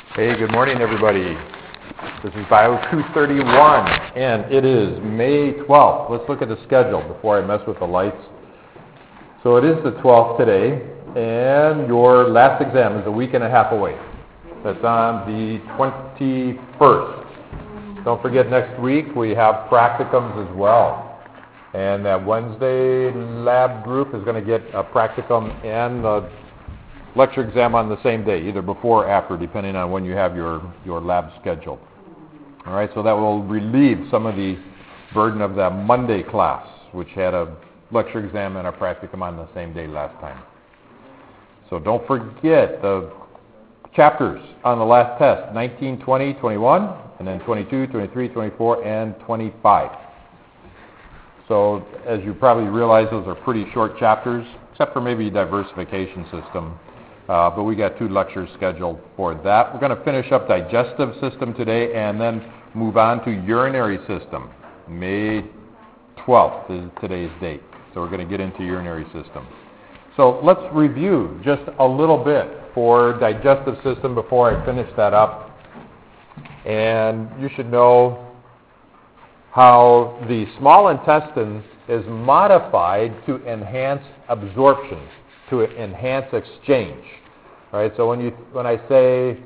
Hey, good morning, everybody. This is Bio 231, and it is May 12th. Let's look at the schedule before I mess with the lights. So it is the 12th today, and your last exam is a week and a half away. That's on the 21st. Don't forget, next week we have practicums as well. And that Wednesday lab group is going to get a practicum and the lecture exam on the same day, either before or after, depending on when you have your lab scheduled. All right, so that will relieve some of the burden of that Monday class, which had a lecture exam and a practicum on the same day last time. So don't forget the chapters on the last test, 19, 20, 21, and then 22, 23, 24, and 25. So as you probably realize, those are pretty short chapters, except for maybe diversification system. But we got 2 lectures scheduled for that. We're going to finish up digestive system today and then move on to urinary system. May 12th is today's date. So we're going to get into urinary system. So let's review just a little bit for digestive system before I finish that up. And you should know how the small intestine is modified to enhance absorption, to enhance exchange. All right, so when I say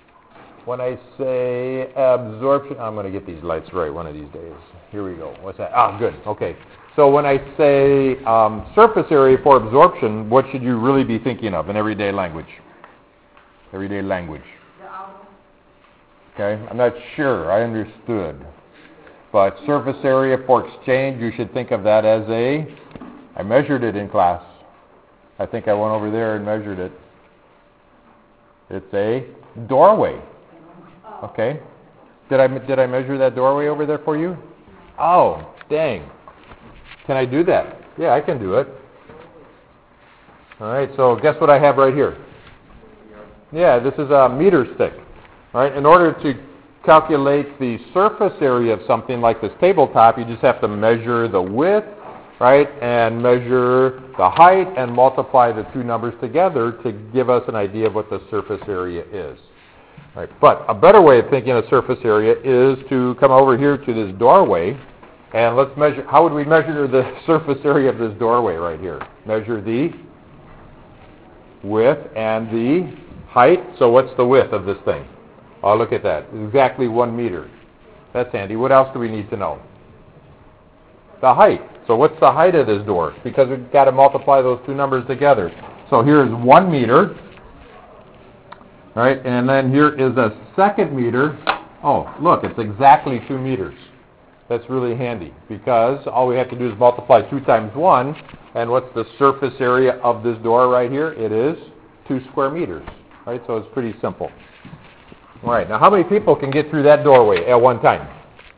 absorption, I'm going to get these lights right one of these days. Here we go. What's that? Ah, good. Okay. So when I say surface area for absorption, what should you really be thinking of in everyday language? Everyday language. Okay. I'm not sure. I understood. But surface area for exchange, you should think of that as I measured it in class. I think I went over there and measured it. It's a doorway. Okay. Did I measure that doorway over there for you? Oh, dang. Can I do that? Yeah, I can do it. All right, so guess what I have right here? Yeah, this is a meter stick. All right, in order to calculate the surface area of something like this tabletop, you just have to measure the width, right, and measure the height and multiply the 2 numbers together to give us an idea of what the surface area is. Right. But a better way of thinking of surface area is to come over here to this doorway, and let's measure. How would we measure the surface area of this doorway right here? Measure the width and the height. So what's the width of this thing? Oh, look at that. Exactly 1 meter. That's handy. What else do we need to know? The height. So what's the height of this door? Because we've got to multiply those 2 numbers together. So here is 1 meter. All right, and then here is a second meter. Oh, look, it's exactly 2 meters. That's really handy because all we have to do is multiply 2 times 1. And what's the surface area of this door right here? It is 2 square meters. Right, so it's pretty simple. All right, now how many people can get through that doorway at one time?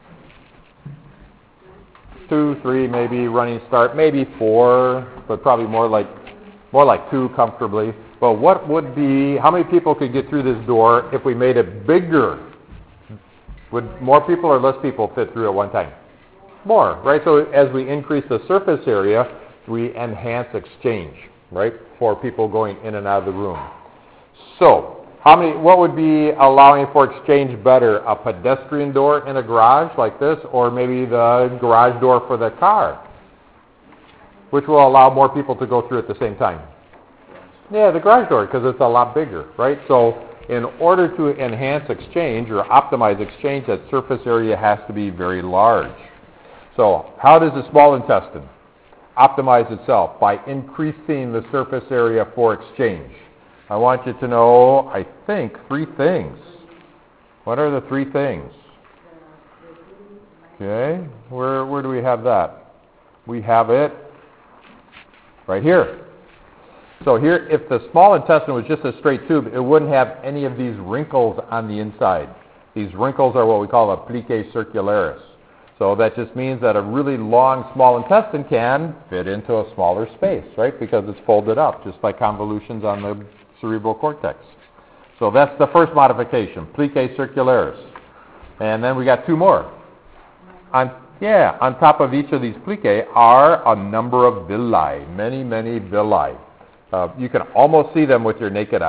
2, 3, maybe running start, maybe 4, but probably more like 2 comfortably. But how many people could get through this door if we made it bigger? Would more people or less people fit through at one time? More, right? So as we increase the surface area, we enhance exchange, right, for people going in and out of the room. So what would be allowing for exchange better? A pedestrian door in a garage like this, or maybe the garage door for the car, which will allow more people to go through at the same time? Yeah, the garage door, because it's a lot bigger, right? So in order to enhance exchange or optimize exchange, that surface area has to be very large. So how does the small intestine optimize itself? By increasing the surface area for exchange. I want you to know, I think, 3 things. What are the 3 things? Okay, where do we have that? We have it right here. So here, if the small intestine was just a straight tube, it wouldn't have any of these wrinkles on the inside. These wrinkles are what we call a plique circularis. So that just means that a really long small intestine can fit into a smaller space, right? Because it's folded up, just like convolutions on the cerebral cortex. So that's the first modification, plique circularis. And then we got 2 more. On top of each of these plique are a number of villi, many, many villi. You can almost see them with your naked eye.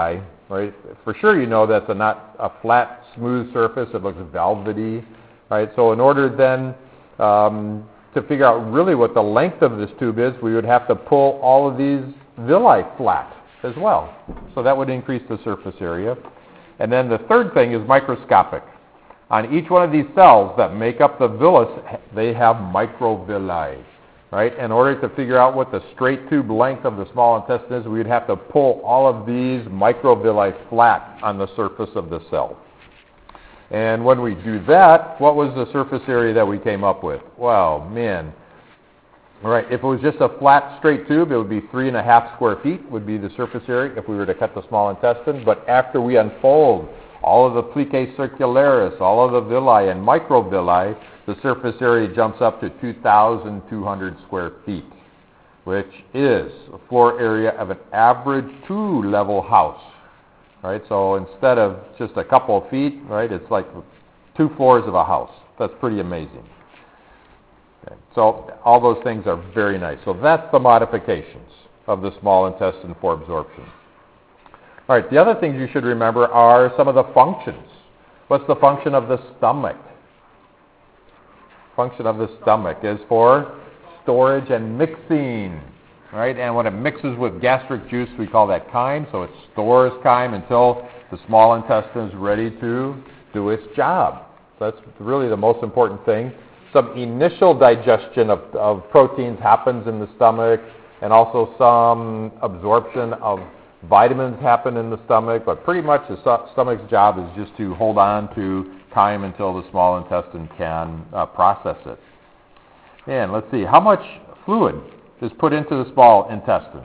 right? For sure you know that's not a flat, smooth surface. It looks velvety, right? So in order then to figure out really what the length of this tube is, we would have to pull all of these villi flat as well. So that would increase the surface area. And then the third thing is microscopic. On each one of these cells that make up the villus, they have microvilli, right? In order to figure out what the straight tube length of the small intestine is, we would have to pull all of these microvilli flat on the surface of the cell. And when we do that, what was the surface area that we came up with? Well, man. All right, if it was just a flat, straight tube, it would be 3.5 square feet would be the surface area if we were to cut the small intestine. But after we unfold all of the plicae circularis, all of the villi and microvilli, the surface area jumps up to 2,200 square feet, which is a floor area of an average 2-level house. Right, so instead of just a couple of feet, right, it's like 2 floors of a house. That's pretty amazing. Okay, so all those things are very nice. So that's the modifications of the small intestine for absorption. All right, the other things you should remember are some of the functions. What's the function of the stomach? Function of the stomach is for storage and mixing. Right, and when it mixes with gastric juice, we call that chyme. So it stores chyme until the small intestine is ready to do its job. So that's really the most important thing. Some initial digestion of proteins happens in the stomach, and also some absorption of vitamins happen in the stomach. But pretty much the stomach's job is just to hold on to chyme until the small intestine can process it. And let's see, how much fluid is put into the small intestine?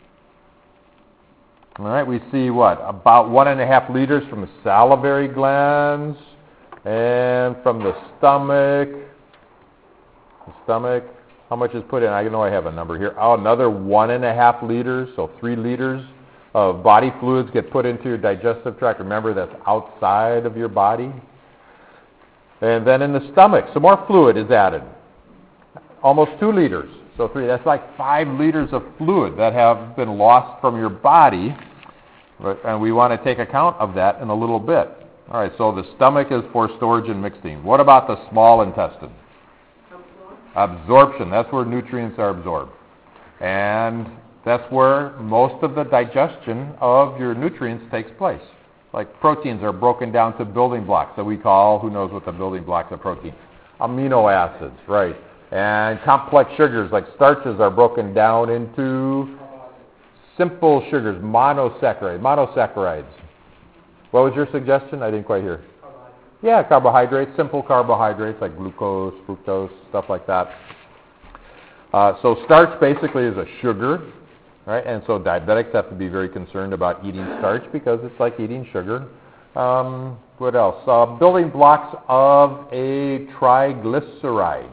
All right, we see what? About 1.5 liters from the salivary glands and from the stomach. The stomach, how much is put in? I know I have a number here. Oh, another 1.5 liters, so 3 liters of body fluids get put into your digestive tract. Remember, that's outside of your body. And then in the stomach, some more fluid is added. Almost 2 liters. So 3, that's like 5 liters of fluid that have been lost from your body, and we want to take account of that in a little bit. All right, so the stomach is for storage and mixing. What about the small intestine? Absorption. That's where nutrients are absorbed. And that's where most of the digestion of your nutrients takes place. Like proteins are broken down to building blocks that we call, who knows what the building blocks of protein? Amino acids, right. And complex sugars like starches are broken down into simple sugars, monosaccharides. What was your suggestion? I didn't quite hear. Yeah, carbohydrates, simple carbohydrates like glucose, fructose, stuff like that. So starch basically is a sugar, right? And so diabetics have to be very concerned about eating starch because it's like eating sugar. What else? Building blocks of a triglyceride.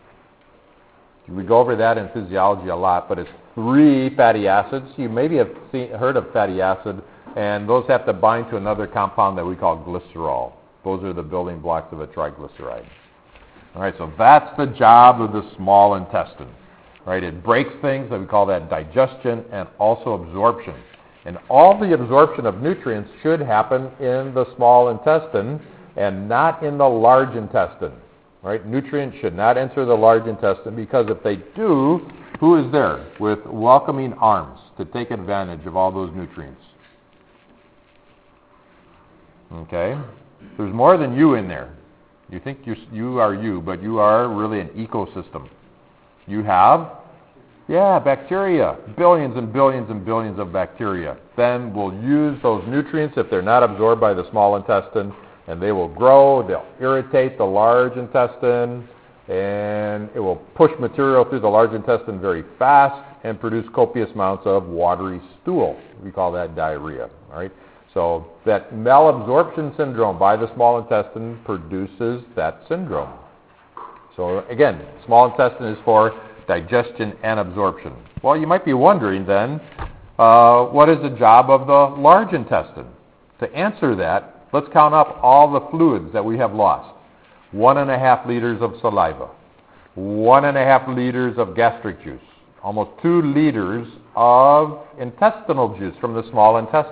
We go over that in physiology a lot, but it's 3 fatty acids. You maybe have heard of fatty acid, and those have to bind to another compound that we call glycerol. Those are the building blocks of a triglyceride. All right, so that's the job of the small intestine. Right, it breaks things, that we call that digestion, and also absorption. And all the absorption of nutrients should happen in the small intestine and not in the large intestine. Right? Nutrients should not enter the large intestine because if they do, who is there with welcoming arms to take advantage of all those nutrients? Okay? There's more than you in there. You think you are you, but you are really an ecosystem. You have, bacteria, billions and billions and billions of bacteria. Then we'll use those nutrients if they're not absorbed by the small intestine, and they will grow, they'll irritate the large intestine, and it will push material through the large intestine very fast and produce copious amounts of watery stool. We call that diarrhea. All right? So that malabsorption syndrome by the small intestine produces that syndrome. So again, small intestine is for digestion and absorption. Well, you might be wondering then, what is the job of the large intestine? To answer that, let's count up all the fluids that we have lost. 1.5 liters of saliva, 1.5 liters of gastric juice, almost 2 liters of intestinal juice from the small intestine.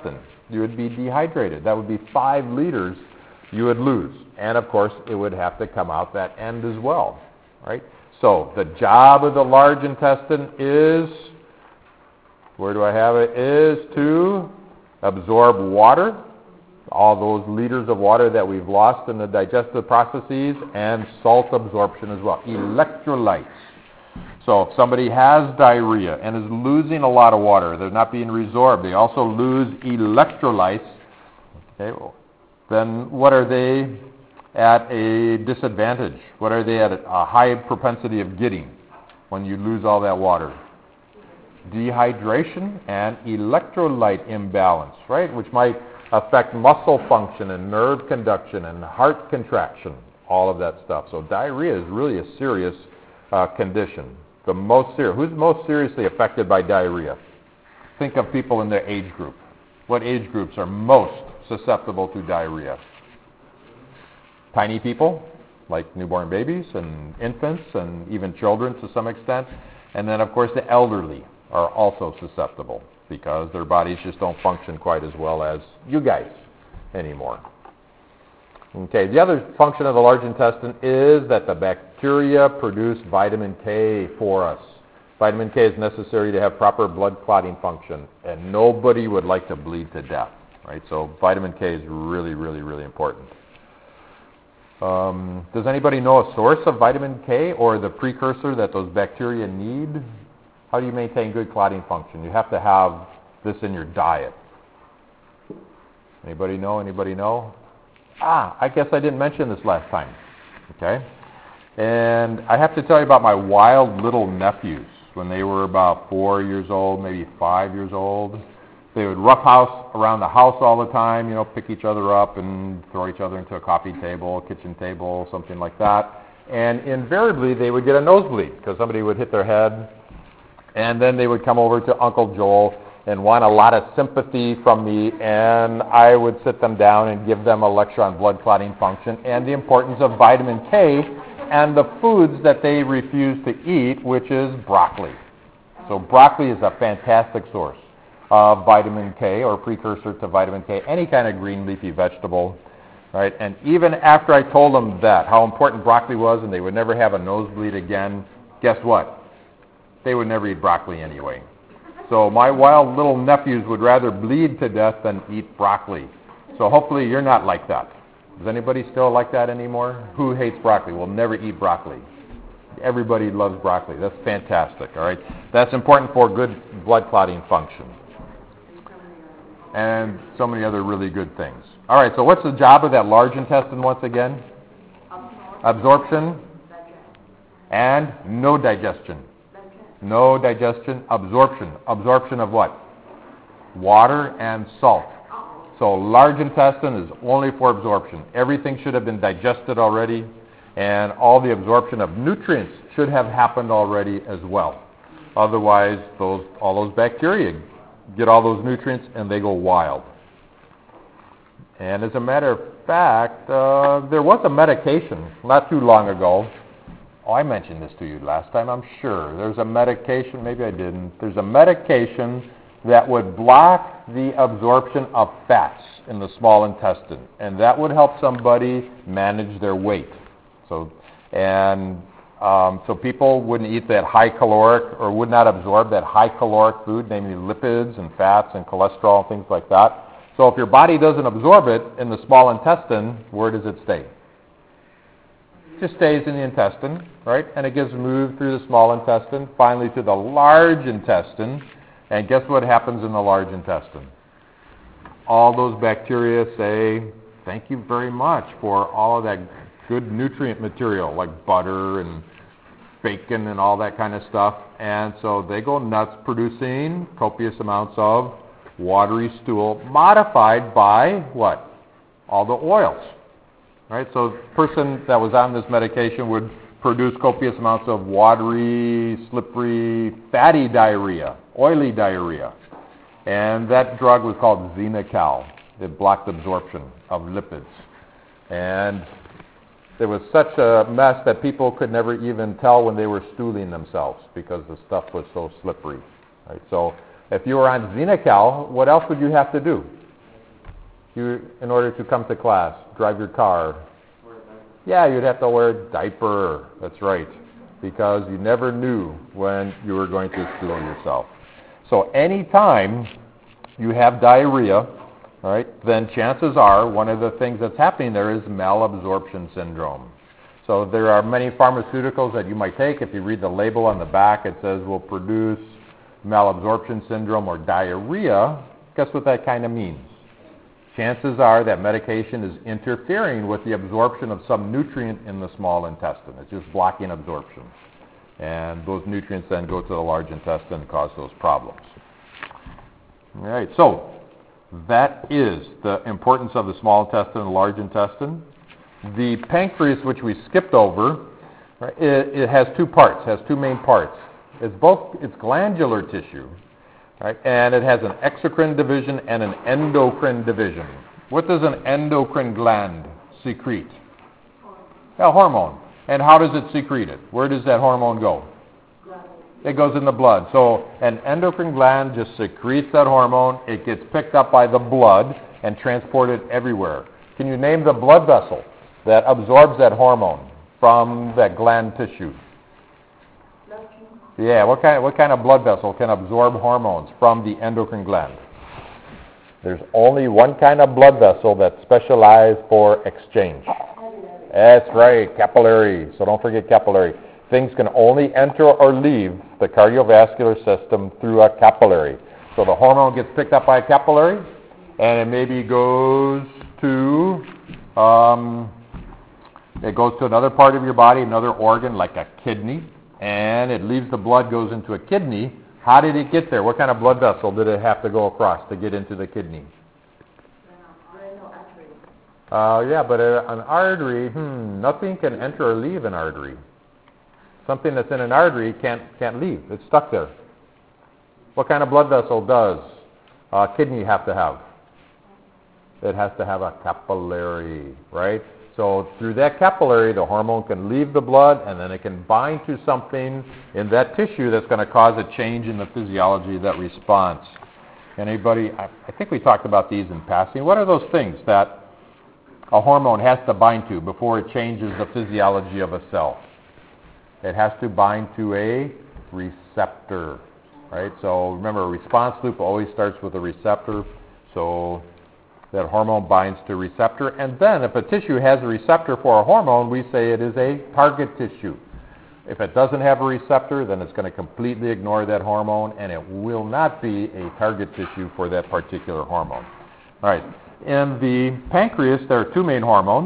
You would be dehydrated. That would be 5 liters you would lose. And of course, it would have to come out that end as well, right? So the job of the large intestine is, where do I have it, is to absorb water, all those liters of water that we've lost in the digestive processes, and salt absorption as well, electrolytes. So if somebody has diarrhea and is losing a lot of water, they're not being resorbed, they also lose electrolytes, okay, then what are they at a disadvantage? What are they at a high propensity of getting when you lose all that water? Dehydration and electrolyte imbalance, right, which might affect muscle function and nerve conduction and heart contraction, all of that stuff. So diarrhea is really a serious condition. The most serious. Who's most seriously affected by diarrhea? Think of people in their age group. What age groups are most susceptible to diarrhea? Tiny people, like newborn babies and infants and even children to some extent. And then, of course, the elderly are also susceptible because their bodies just don't function quite as well as you guys anymore. Okay, the other function of the large intestine is that the bacteria produce vitamin K for us. Vitamin K is necessary to have proper blood clotting function, and nobody would like to bleed to death, right? So vitamin K is really, really, really important. Does anybody know a source of vitamin K or the precursor that those bacteria need? How do you maintain good clotting function? You have to have this in your diet. Anybody know? Anybody know? I guess I didn't mention this last time. Okay? And I have to tell you about my wild little nephews. When they were about 4 years old, maybe 5 years old, they would roughhouse around the house all the time, you know, pick each other up and throw each other into a coffee table, kitchen table, something like that. And invariably, they would get a nosebleed because somebody would hit their head. And then they would come over to Uncle Joel and want a lot of sympathy from me, and I would sit them down and give them a lecture on blood clotting function and the importance of vitamin K and the foods that they refuse to eat, which is broccoli. So broccoli is a fantastic source of vitamin K or precursor to vitamin K, any kind of green leafy vegetable, right? And even after I told them that, how important broccoli was and they would never have a nosebleed again, guess what? They would never eat broccoli anyway. So my wild little nephews would rather bleed to death than eat broccoli. So hopefully you're not like that. Is anybody still like that anymore? Who hates broccoli? Will never eat broccoli. Everybody loves broccoli. That's fantastic, all right? That's important for good blood clotting function. And so many other really good things. All right, so what's the job of that large intestine once again? Absorption and no digestion. No digestion, absorption. Absorption of what? Water and salt. So large intestine is only for absorption. Everything should have been digested already, and all the absorption of nutrients should have happened already as well. Otherwise, all those bacteria get all those nutrients and they go wild. And as a matter of fact, there was a medication not too long ago. I mentioned this to you last time, I'm sure. There's a medication, maybe I didn't. There's a medication that would block the absorption of fats in the small intestine, and that would help somebody manage their weight. So people wouldn't eat that high caloric or would not absorb that high caloric food, namely lipids and fats and cholesterol and things like that. So if your body doesn't absorb it in the small intestine, where does it stay? It just stays in the intestine, right? And it gets moved through the small intestine, finally to the large intestine. And guess what happens in the large intestine? All those bacteria say, thank you very much for all of that good nutrient material like butter and bacon and all that kind of stuff. And so they go nuts producing copious amounts of watery stool modified by what? All the oils. Right? So the person that was on this medication would produce copious amounts of watery, slippery, fatty diarrhea, oily diarrhea. And that drug was called Xenical. It blocked absorption of lipids. And there was such a mess that people could never even tell when they were stooling themselves because the stuff was so slippery. Right? So if you were on Xenical, what else would you have to do? in order to come to class, drive your car? Yeah, you'd have to wear a diaper. That's right. Because you never knew when you were going to stool yourself. So anytime you have diarrhea, all right, then chances are one of the things that's happening there is malabsorption syndrome. So there are many pharmaceuticals that you might take. If you read the label on the back, it says will produce malabsorption syndrome or diarrhea. Guess what that kind of means? Chances are that medication is interfering with the absorption of some nutrient in the small intestine. It's just blocking absorption. And those nutrients then go to the large intestine and cause those problems. All right, so that is the importance of the small intestine and the large intestine. The pancreas, which we skipped over, right, it has two parts, has two main parts. It's glandular tissue, right, and it has an exocrine division and an endocrine division. What does an endocrine gland secrete? A hormone. And how does it secrete it? Where does that hormone go? It goes in the blood. So an endocrine gland just secretes that hormone. It gets picked up by the blood and transported everywhere. Can you name the blood vessel that absorbs that hormone from that gland tissue? Yeah, what kind of blood vessel can absorb hormones from the endocrine gland? There's only one kind of blood vessel that's specialized for exchange. That's right, capillary. So don't forget capillary. Things can only enter or leave the cardiovascular system through a capillary. So the hormone gets picked up by a capillary, and it maybe goes to another part of your body, another organ like a kidney, and it leaves the blood, goes into a kidney. How did it get there? What kind of blood vessel did it have to go across to get into the kidney? Yeah, but an artery, nothing can enter or leave an artery. Something that's in an artery can't leave. It's stuck there. What kind of blood vessel does a kidney have to have? It has to have a capillary, right? So through that capillary, the hormone can leave the blood, and then it can bind to something in that tissue that's going to cause a change in the physiology of that response. Anybody? I think we talked about these in passing. What are those things that a hormone has to bind to before it changes the physiology of a cell? It has to bind to a receptor, right? So remember, a response loop always starts with a receptor. So that hormone binds to a receptor. And then if a tissue has a receptor for a hormone, we say it is a target tissue. If it doesn't have a receptor, then it's going to completely ignore that hormone, and it will not be a target tissue for that particular hormone. All right. In the pancreas, there are two main hormones.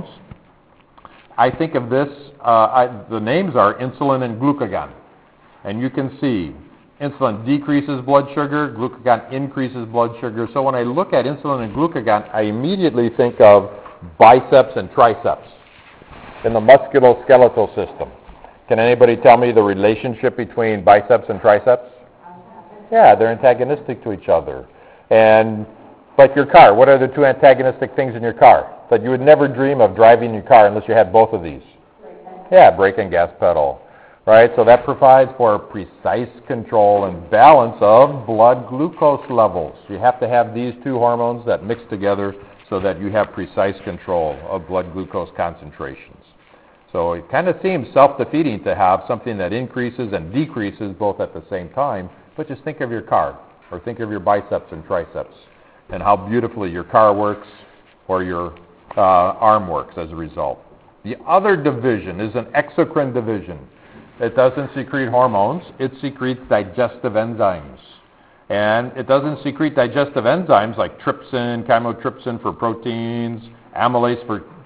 I think of this, the names are insulin and glucagon. And you can see insulin decreases blood sugar, glucagon increases blood sugar. So when I look at insulin and glucagon, I immediately think of biceps and triceps in the musculoskeletal system. Can anybody tell me the relationship between biceps and triceps? Yeah, they're antagonistic to each other. And like your car, what are the two antagonistic things in your car that you would never dream of driving your car unless you had both of these? Yeah, brake and gas pedal, right? So that provides for precise control and balance of blood glucose levels. You have to have these two hormones that mix together so that you have precise control of blood glucose concentrations. So it kind of seems self-defeating to have something that increases and decreases both at the same time, but just think of your car, or think of your biceps and triceps, and how beautifully your car works or your arm works as a result. The other division is an exocrine division. It doesn't secrete hormones. It secretes digestive enzymes. And it doesn't secrete digestive enzymes like trypsin, chymotrypsin for proteins, amylase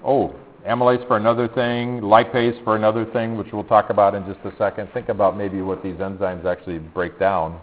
for another thing, lipase for another thing, which we'll talk about in just a second. Think about maybe what these enzymes actually break down.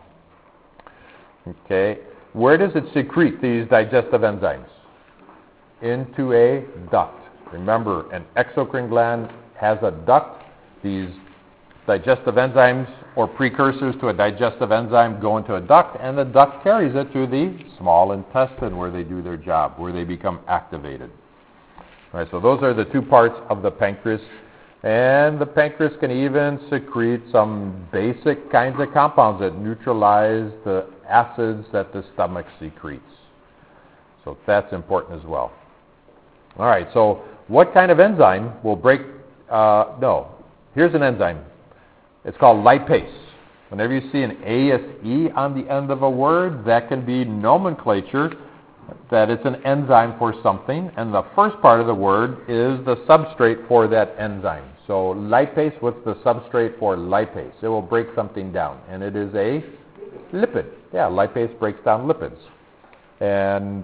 Okay. Where does it secrete these digestive enzymes? Into a duct. Remember, an exocrine gland has a duct. These digestive enzymes or precursors to a digestive enzyme go into a duct, and the duct carries it to the small intestine where they do their job, where they become activated. All right, so those are the two parts of the pancreas. And the pancreas can even secrete some basic kinds of compounds that neutralize the acids that the stomach secretes. So that's important as well. All right, so what kind of enzyme will break, here's an enzyme. It's called lipase. Whenever you see an ASE on the end of a word, that can be nomenclature, that it's an enzyme for something, and the first part of the word is the substrate for that enzyme. So lipase, what's the substrate for lipase? It will break something down, and it is a lipid. Yeah, lipase breaks down lipids. And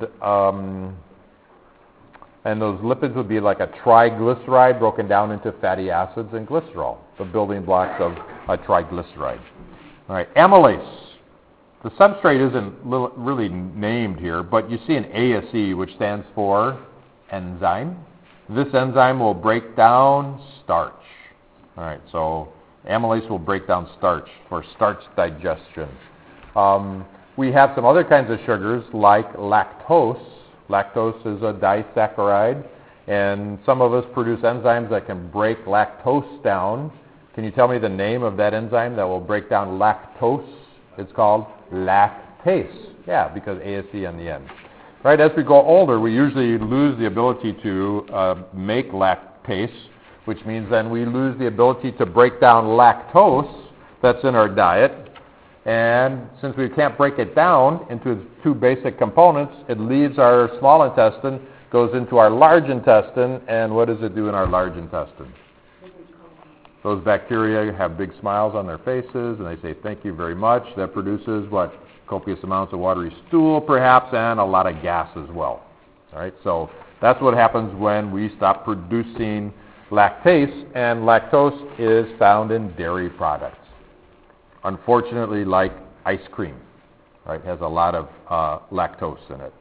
those lipids would be like a triglyceride broken down into fatty acids and glycerol, the building blocks of a triglyceride. All right, amylase. The substrate isn't really named here, but you see an ASE, which stands for enzyme. This enzyme will break down starch. All right, so amylase will break down starch for starch digestion. We have some other kinds of sugars like lactose. Lactose is a disaccharide, and some of us produce enzymes that can break lactose down. Can you tell me the name of that enzyme that will break down lactose? It's called lactase. Yeah, because ASE on the end. Right, as we go older, we usually lose the ability to make lactase, which means then we lose the ability to break down lactose that's in our diet. And since we can't break it down into its two basic components, it leaves our small intestine, goes into our large intestine, and what does it do in our large intestine? Those bacteria have big smiles on their faces, and they say, thank you very much. That produces what? Copious amounts of watery stool, perhaps, and a lot of gas as well. All right, so that's what happens when we stop producing lactase, and lactose is found in dairy products. Unfortunately, like ice cream, right, has a lot of lactose in it.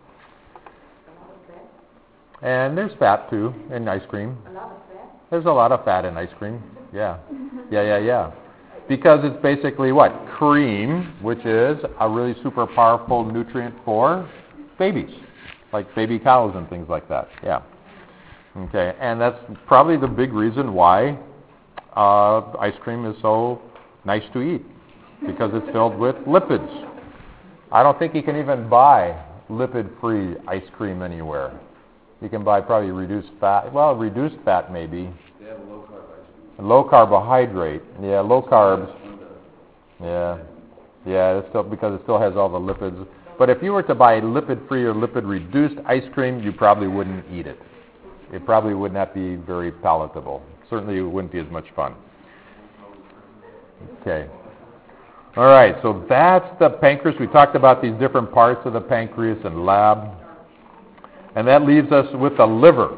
And there's fat, too, in ice cream. A lot of fat? There's a lot of fat in ice cream, yeah. Yeah. Because it's basically what? Cream, which is a really super powerful nutrient for babies, like baby cows and things like that, yeah. Okay, and that's probably the big reason why ice cream is so nice to eat, because it's filled with lipids. I don't think you can even buy lipid-free ice cream anywhere. You can buy probably reduced fat. Well, reduced fat maybe. They have low-carb ice cream. Low carbohydrate. Yeah, low carbs. Yeah, it's still, because it still has all the lipids. But if you were to buy lipid-free or lipid-reduced ice cream, you probably wouldn't eat it. It probably would not be very palatable. Certainly it wouldn't be as much fun. Okay. All right, so that's the pancreas. We talked about these different parts of the pancreas in lab. And that leaves us with the liver.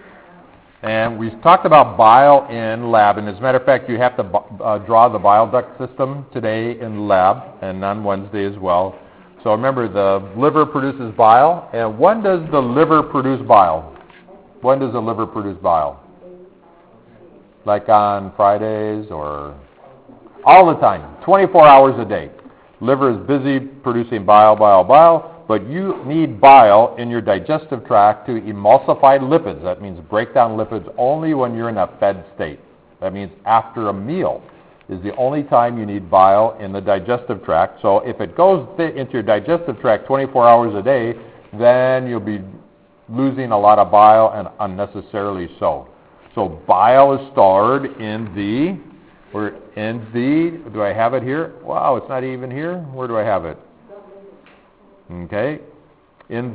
And we talked about bile in lab. And as a matter of fact, you have to draw the bile duct system today in lab and on Wednesday as well. So remember, the liver produces bile. And when does the liver produce bile? When does the liver produce bile? Like on Fridays or... all the time, 24 hours a day. Liver is busy producing bile, but you need bile in your digestive tract to emulsify lipids. That means break down lipids only when you're in a fed state. That means after a meal is the only time you need bile in the digestive tract. So if it goes into your digestive tract 24 hours a day, then you'll be losing a lot of bile, and unnecessarily so. So bile is stored in the... do I have it here? Wow, it's not even here. Where do I have it? Okay. In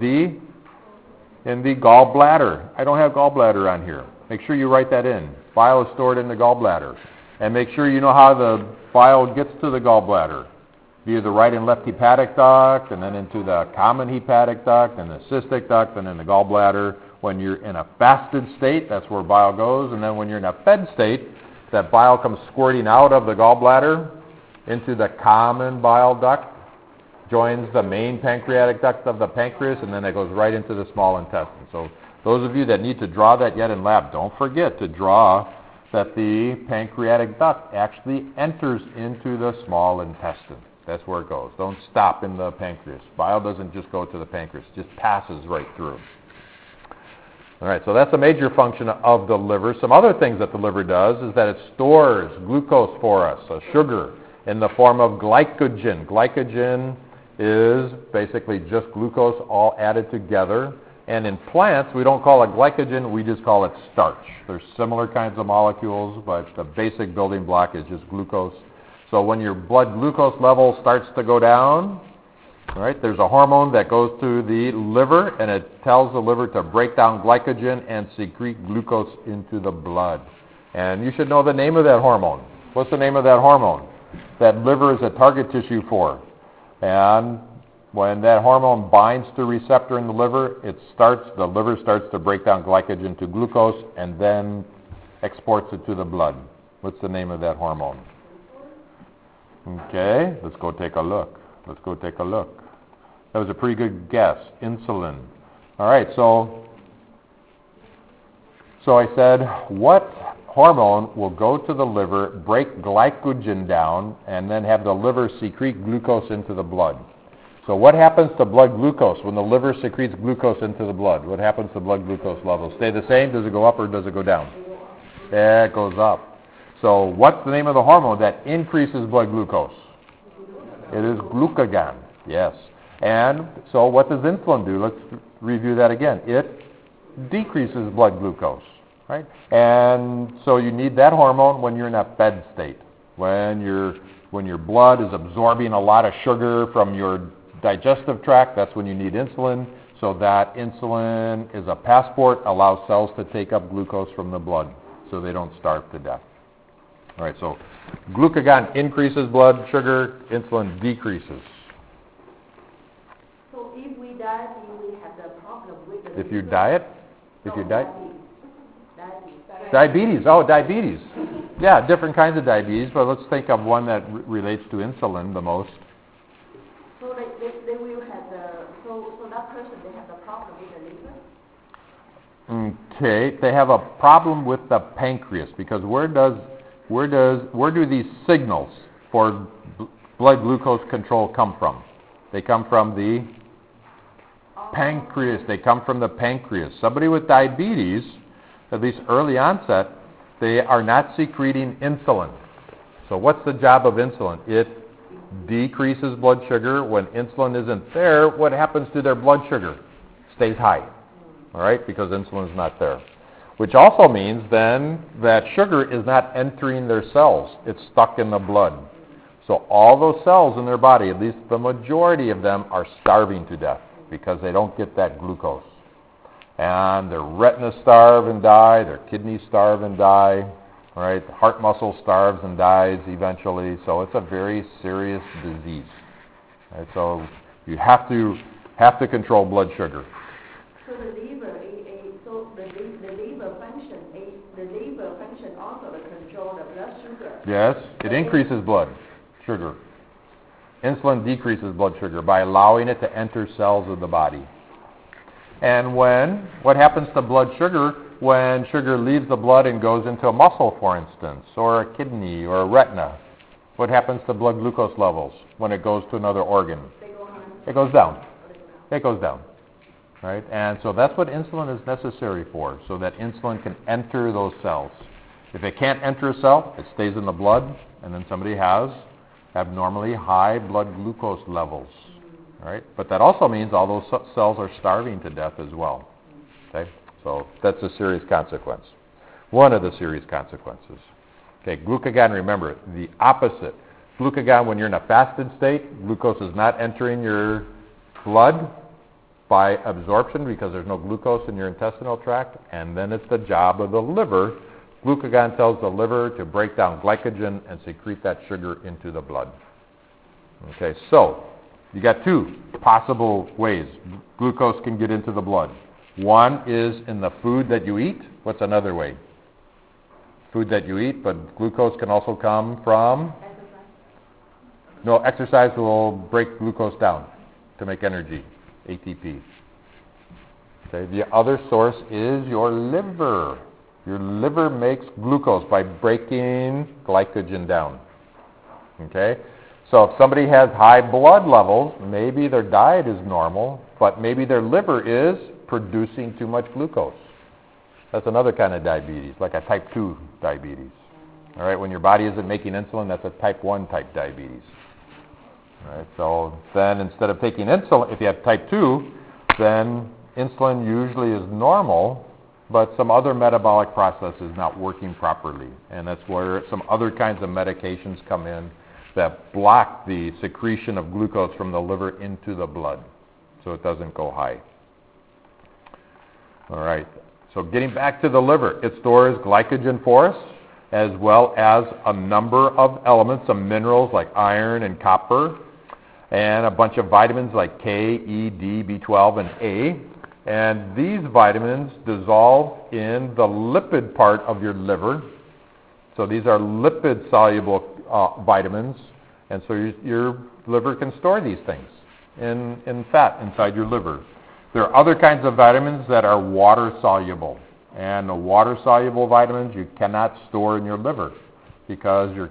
the gallbladder. I don't have gallbladder on here. Make sure you write that in. Bile is stored in the gallbladder. And make sure you know how the bile gets to the gallbladder. Via the right and left hepatic duct, and then into the common hepatic duct, and the cystic duct, and then the gallbladder. When you're in a fasted state, that's where bile goes. And then when you're in a fed state, that bile comes squirting out of the gallbladder into the common bile duct, joins the main pancreatic duct of the pancreas, and then it goes right into the small intestine. So those of you that need to draw that yet in lab, don't forget to draw that the pancreatic duct actually enters into the small intestine. That's where it goes. Don't stop in the pancreas. Bile doesn't just go to the pancreas. It just passes right through. All right, so that's a major function of the liver. Some other things that the liver does is that it stores glucose for us, a sugar, in the form of glycogen. Glycogen is basically just glucose all added together. And in plants, we don't call it glycogen, we just call it starch. There's similar kinds of molecules, but the basic building block is just glucose. So when your blood glucose level starts to go down, right, there's a hormone that goes to the liver, and it tells the liver to break down glycogen and secrete glucose into the blood. And you should know the name of that hormone. What's the name of that hormone? That liver is a target tissue for. And when that hormone binds to receptor in the liver, the liver starts to break down glycogen to glucose and then exports it to the blood. What's the name of that hormone? Okay, let's go take a look. That was a pretty good guess. Insulin. All right, so I said, what hormone will go to the liver, break glycogen down, and then have the liver secrete glucose into the blood? So what happens to blood glucose when the liver secretes glucose into the blood? What happens to blood glucose levels? Stay the same? Does it go up or does it go down? Yeah, it goes up. So what's the name of the hormone that increases blood glucose? It is glucagon, yes. And so what does insulin do? Let's review that again. It decreases blood glucose, right? And so you need that hormone when you're in a fed state, when your blood is absorbing a lot of sugar from your digestive tract. That's when you need insulin. So that insulin is a passport, allows cells to take up glucose from the blood so they don't starve to death. All right, so glucagon increases blood sugar, insulin decreases. So if we diet, we have the problem with the If you diet? Diabetes. Diabetes. Yeah, different kinds of diabetes, but let's think of one that relates to insulin the most. So they will have so that person, they have the problem with the liver? Okay, they have a problem with the pancreas because where do these signals for blood glucose control come from? They come from the pancreas. They come from the pancreas. Somebody with diabetes, at least early onset, they are not secreting insulin. So what's the job of insulin? It decreases blood sugar. When insulin isn't there, what happens to their blood sugar? Stays high, all right, because insulin is not there. Which also means then that sugar is not entering their cells. It's stuck in the blood. So all those cells in their body, at least the majority of them, are starving to death because they don't get that glucose. And their retinas starve and die, their kidneys starve and die, right? The heart muscle starves and dies eventually. So it's a very serious disease. Right? So you have to control blood sugar. So the liver function also to control the blood sugar. Yes, it increases blood sugar. Insulin decreases blood sugar by allowing it to enter cells of the body. And what happens to blood sugar when sugar leaves the blood and goes into a muscle, for instance, or a kidney or a retina? What happens to blood glucose levels when it goes to another organ? It goes down. It goes down. Right? And so that's what insulin is necessary for, so that insulin can enter those cells. If it can't enter a cell, it stays in the blood, and then somebody has abnormally high blood glucose levels. Right? But that also means all those cells are starving to death as well. Okay? So that's a serious consequence. One of the serious consequences. Okay, glucagon, remember, the opposite. Glucagon, when you're in a fasted state, glucose is not entering your blood by absorption because there's no glucose in your intestinal tract, and then it's the job of the liver. Glucagon tells the liver to break down glycogen and secrete that sugar into the blood. Okay, so you got two possible ways glucose can get into the blood. One is in the food that you eat. What's another way? Food that you eat, but glucose can also come from? No, exercise will break glucose down to make energy, ATP. Okay, the other source is your liver. Your liver makes glucose by breaking glycogen down. Okay? So if somebody has high blood levels, maybe their diet is normal, but maybe their liver is producing too much glucose. That's another kind of diabetes, like a type 2 diabetes. All right, when your body isn't making insulin, that's a type 1 type diabetes. Right? So then instead of taking insulin, if you have type 2, then insulin usually is normal, but some other metabolic process is not working properly. And that's where some other kinds of medications come in that block the secretion of glucose from the liver into the blood, so it doesn't go high. All right, so getting back to the liver, it stores glycogen for us, as well as a number of elements, some minerals like iron and copper, and a bunch of vitamins like K, E, D, B12, and A. And these vitamins dissolve in the lipid part of your liver. So these are lipid-soluble vitamins, and so your liver can store these things in fat inside your liver. There are other kinds of vitamins that are water-soluble, and the water-soluble vitamins you cannot store in your liver because your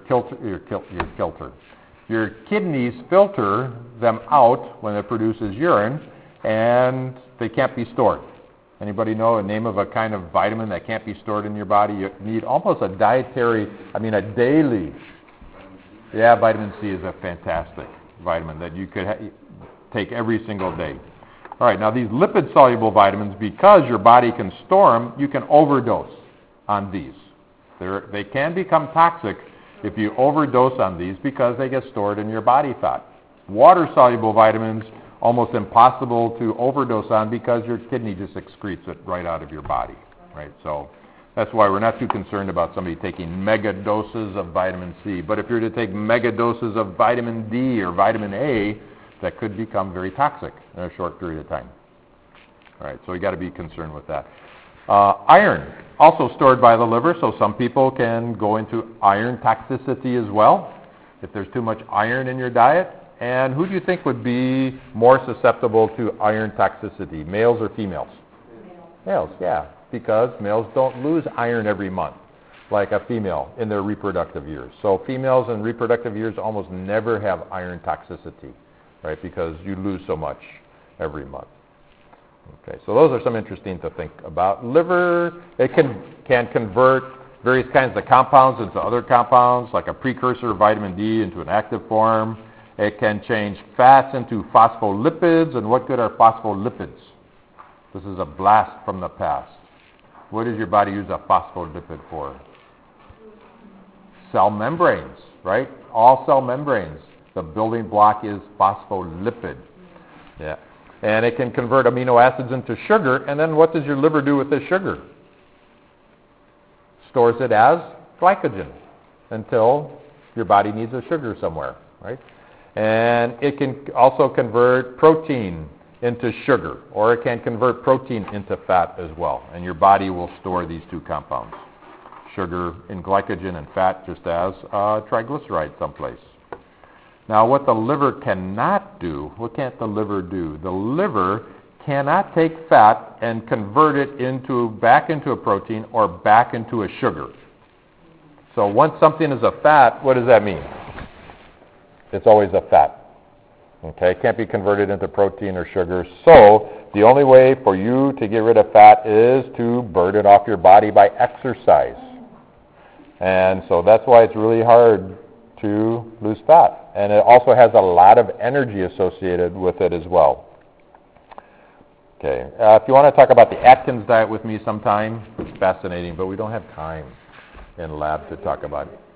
kidneys filter them out when it produces urine, and they can't be stored. Anybody know a name of a kind of vitamin that can't be stored in your body? You need almost a daily. Yeah, vitamin C is a fantastic vitamin that you could take every single day. All right, now these lipid-soluble vitamins, because your body can store them, you can overdose on these. They can become toxic if you overdose on these because they get stored in your body fat. Water-soluble vitamins, almost impossible to overdose on because your kidney just excretes it right out of your body, right? So that's why we're not too concerned about somebody taking mega doses of vitamin C. But if you're to take mega doses of vitamin D or vitamin A, that could become very toxic in a short period of time. All right, so we got to be concerned with that. Iron, also stored by the liver, so some people can go into iron toxicity as well if there's too much iron in your diet. And who do you think would be more susceptible to iron toxicity, males or females? Males, yeah, because males don't lose iron every month like a female in their reproductive years. So females in reproductive years almost never have iron toxicity, right, because you lose so much every month. Okay, so those are some interesting to think about. Liver, it can convert various kinds of compounds into other compounds, like a precursor of vitamin D into an active form. It can change fats into phospholipids. And what good are phospholipids? This is a blast from the past. What does your body use a phospholipid for? Cell membranes, right? All cell membranes. The building block is phospholipid. Yeah. And it can convert amino acids into sugar. And then what does your liver do with this sugar? Stores it as glycogen until your body needs a sugar somewhere, right? And it can also convert protein into sugar, or it can convert protein into fat as well. And your body will store these two compounds, sugar in glycogen and fat, just as triglyceride someplace. Now, what the liver cannot do, what can't the liver do? The liver cannot take fat and convert it back into a protein or back into a sugar. So once something is a fat, what does that mean? It's always a fat. Okay, it can't be converted into protein or sugar. So the only way for you to get rid of fat is to burn it off your body by exercise. And so that's why it's really hard to lose fat. And it also has a lot of energy associated with it as well. Okay, if you want to talk about the Atkins diet with me sometime, it's fascinating, but we don't have time in lab to talk about it.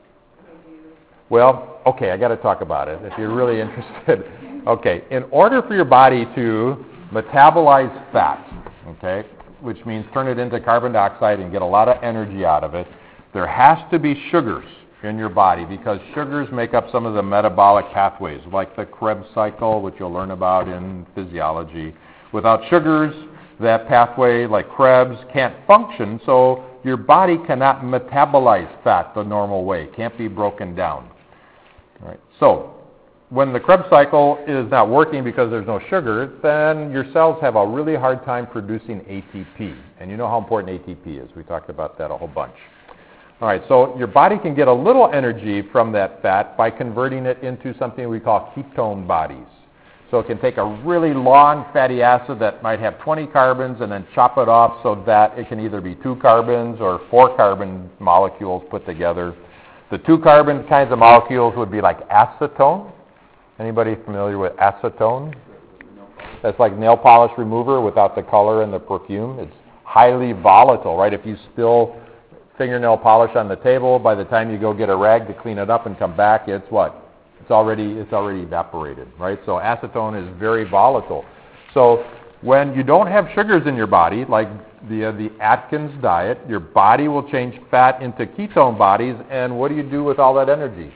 Well, okay, I got to talk about it if you're really interested. Okay, in order for your body to metabolize fat, okay, which means turn it into carbon dioxide and get a lot of energy out of it, there has to be sugars in your body because sugars make up some of the metabolic pathways, like the Krebs cycle, which you'll learn about in physiology. Without sugars, that pathway, like Krebs, can't function, so your body cannot metabolize fat the normal way. It can't be broken down. Right. So when the Krebs cycle is not working because there's no sugar, then your cells have a really hard time producing ATP. And you know how important ATP is. We talked about that a whole bunch. All right, so your body can get a little energy from that fat by converting it into something we call ketone bodies. So it can take a really long fatty acid that might have 20 carbons and then chop it off so that it can either be 2 carbons or 4 carbon molecules put together. The 2 carbon kinds of molecules would be like acetone, Anybody familiar with acetone? That's like nail polish remover without the color and the perfume. It's highly volatile, right? If you spill fingernail polish on the table, by the time you go get a rag to clean it up and come back, it's what? It's already evaporated, right? So acetone is very volatile. So when you don't have sugars in your body, like the Atkins diet, your body will change fat into ketone bodies, and what do you do with all that energy?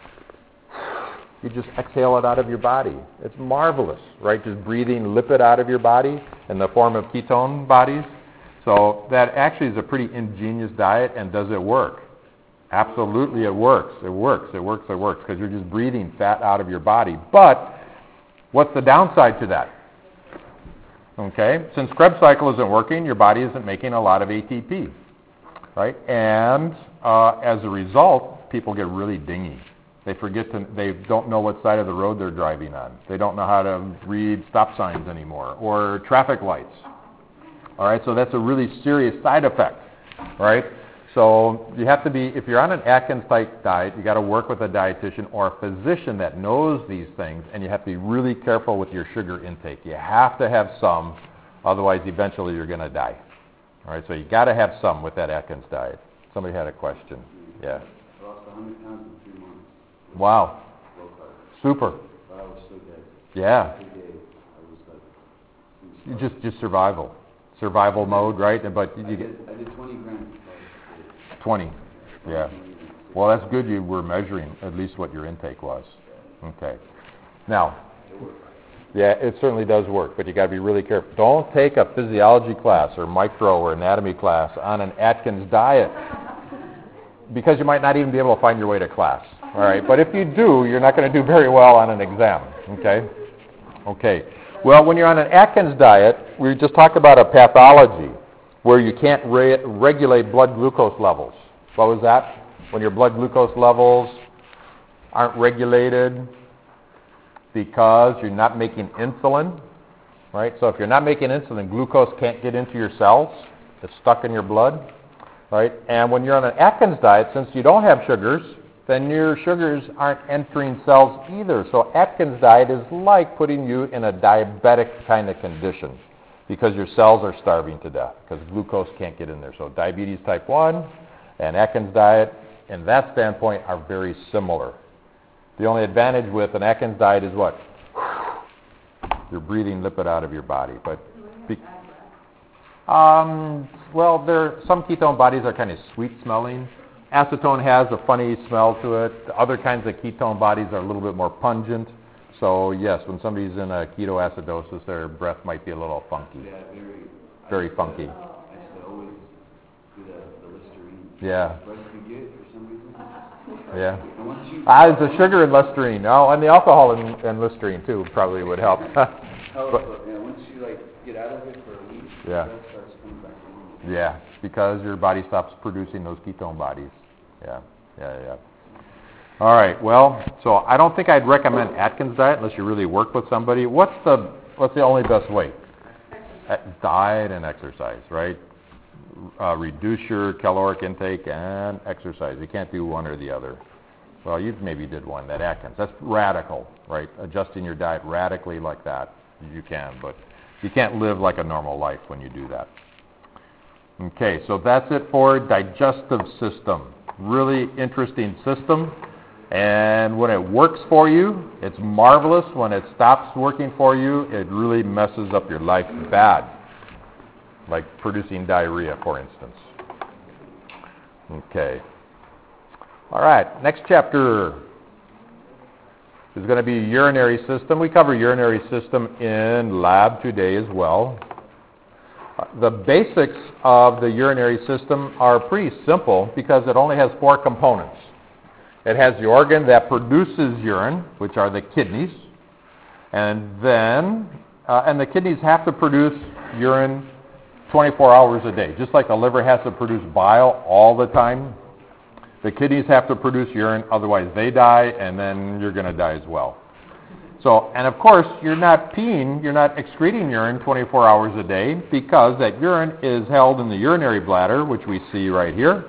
You just exhale it out of your body. It's marvelous, right? Just breathing lipid out of your body in the form of ketone bodies. So that actually is a pretty ingenious diet, and does it work? Absolutely it works. It works, because you're just breathing fat out of your body. But what's the downside to that? Okay, since Krebs cycle isn't working, your body isn't making a lot of ATP, right? And as a result, people get really dingy. They don't know what side of the road they're driving on. They don't know how to read stop signs anymore or traffic lights. All right, so that's a really serious side effect, right? So you have to be, if you're on an Atkins-type diet, you got to work with a dietitian or a physician that knows these things, and you have to be really careful with your sugar intake. You have to have some, otherwise eventually you're going to die. All right, so you got to have some with that Atkins diet. Somebody had a question. Yeah. I lost 100 pounds in 3 months. Wow. Low carb. Super. But I was so dead. Yeah. Every day I was like... Just survival. Survival mode, right? But you I did 20 grams of carbs. 20. Yeah. Well, that's good you were measuring at least what your intake was. Okay. Now, yeah, it certainly does work, but you got to be really careful. Don't take a physiology class or micro or anatomy class on an Atkins diet because you might not even be able to find your way to class. All right. But if you do, you're not going to do very well on an exam. Okay. Okay. Well, when you're on an Atkins diet, we just talked about a pathology where you can't regulate blood glucose levels. What was that? When your blood glucose levels aren't regulated because you're not making insulin, right? So if you're not making insulin, glucose can't get into your cells. It's stuck in your blood, right? And when you're on an Atkins diet, since you don't have sugars, then your sugars aren't entering cells either. So Atkins diet is like putting you in a diabetic kind of condition because your cells are starving to death because glucose can't get in there. So diabetes type 1 and Atkins diet, in that standpoint, are very similar. The only advantage with an Atkins diet is what? You're breathing lipid out of your body. But well, some ketone bodies are kind of sweet smelling. Acetone has a funny smell to it. Other kinds of ketone bodies are a little bit more pungent. So yes, when somebody's in a ketoacidosis, their breath might be a little funky. Yeah, very funky. I used to always do the Listerine. Yeah. Breath you get for some reason. Yeah. And once you... It's the sugar in Listerine. Oh, and the alcohol in Listerine too probably would help. once you get out of it for a week, Yeah. the breath starts coming back in. Yeah, because your body stops producing those ketone bodies. Yeah. All right, well, so I don't think I'd recommend Atkins diet unless you really work with somebody. What's the only best way? Diet and exercise, right? Reduce your caloric intake and exercise. You can't do one or the other. Well, you maybe did one, that Atkins. That's radical, right? Adjusting your diet radically like that, you can, but you can't live like a normal life when you do that. Okay, so that's it for digestive system. Really interesting system. And when it works for you, it's marvelous. When it stops working for you, it really messes up your life bad. Like producing diarrhea, for instance. Okay. All right, next chapter is going to be urinary system. We cover urinary system in lab today as well. The basics of the urinary system are pretty simple because it only has 4 components. It has the organ that produces urine, which are the kidneys, and the kidneys have to produce urine 24 hours a day. Just like the liver has to produce bile all the time, the kidneys have to produce urine, otherwise they die, and then you're going to die as well. So, and of course, you're not excreting urine 24 hours a day because that urine is held in the urinary bladder, which we see right here,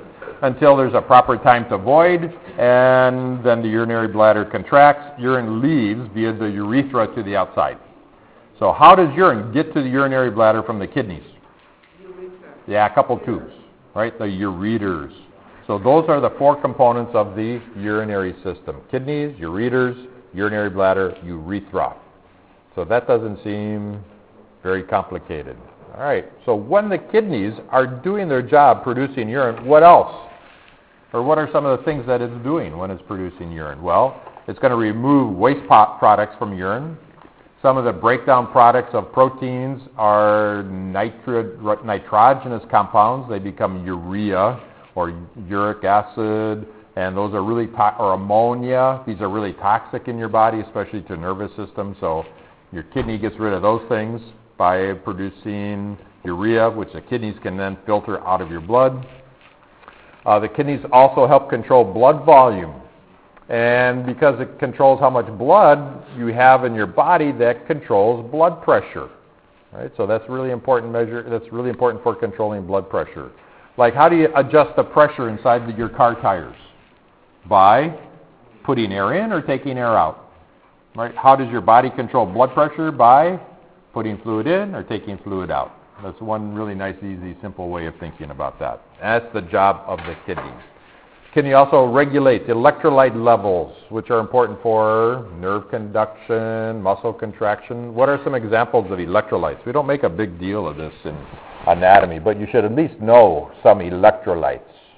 until there's a proper time to void, and then the urinary bladder contracts. Urine leaves via the urethra to the outside. So how does urine get to the urinary bladder from the kidneys? Yeah, a couple tubes, right? The ureters. So those are the four components of the urinary system. Kidneys, ureters, urinary bladder, urethra. So that doesn't seem very complicated. All right, so when the kidneys are doing their job producing urine, what else? Or what are some of the things that it's doing when it's producing urine? Well, it's going to remove waste products from urine. Some of the breakdown products of proteins are nitrogenous compounds. They become urea or uric acid, and those are really or ammonia. These are really toxic in your body, especially to the nervous system. So your kidney gets rid of those things by producing urea, which the kidneys can then filter out of your blood. The kidneys also help control blood volume. And because it controls how much blood you have in your body, that controls blood pressure. Right? So that's really important measure. That's really important for controlling blood pressure. Like, how do you adjust the pressure inside your car tires? By putting air in or taking air out. Right? How does your body control blood pressure? By putting fluid in or taking fluid out. That's one really nice, easy, simple way of thinking about that. That's the job of the kidney. Kidney also regulates electrolyte levels, which are important for nerve conduction, muscle contraction. What are some examples of electrolytes? We don't make a big deal of this in anatomy, but you should at least know some electrolytes.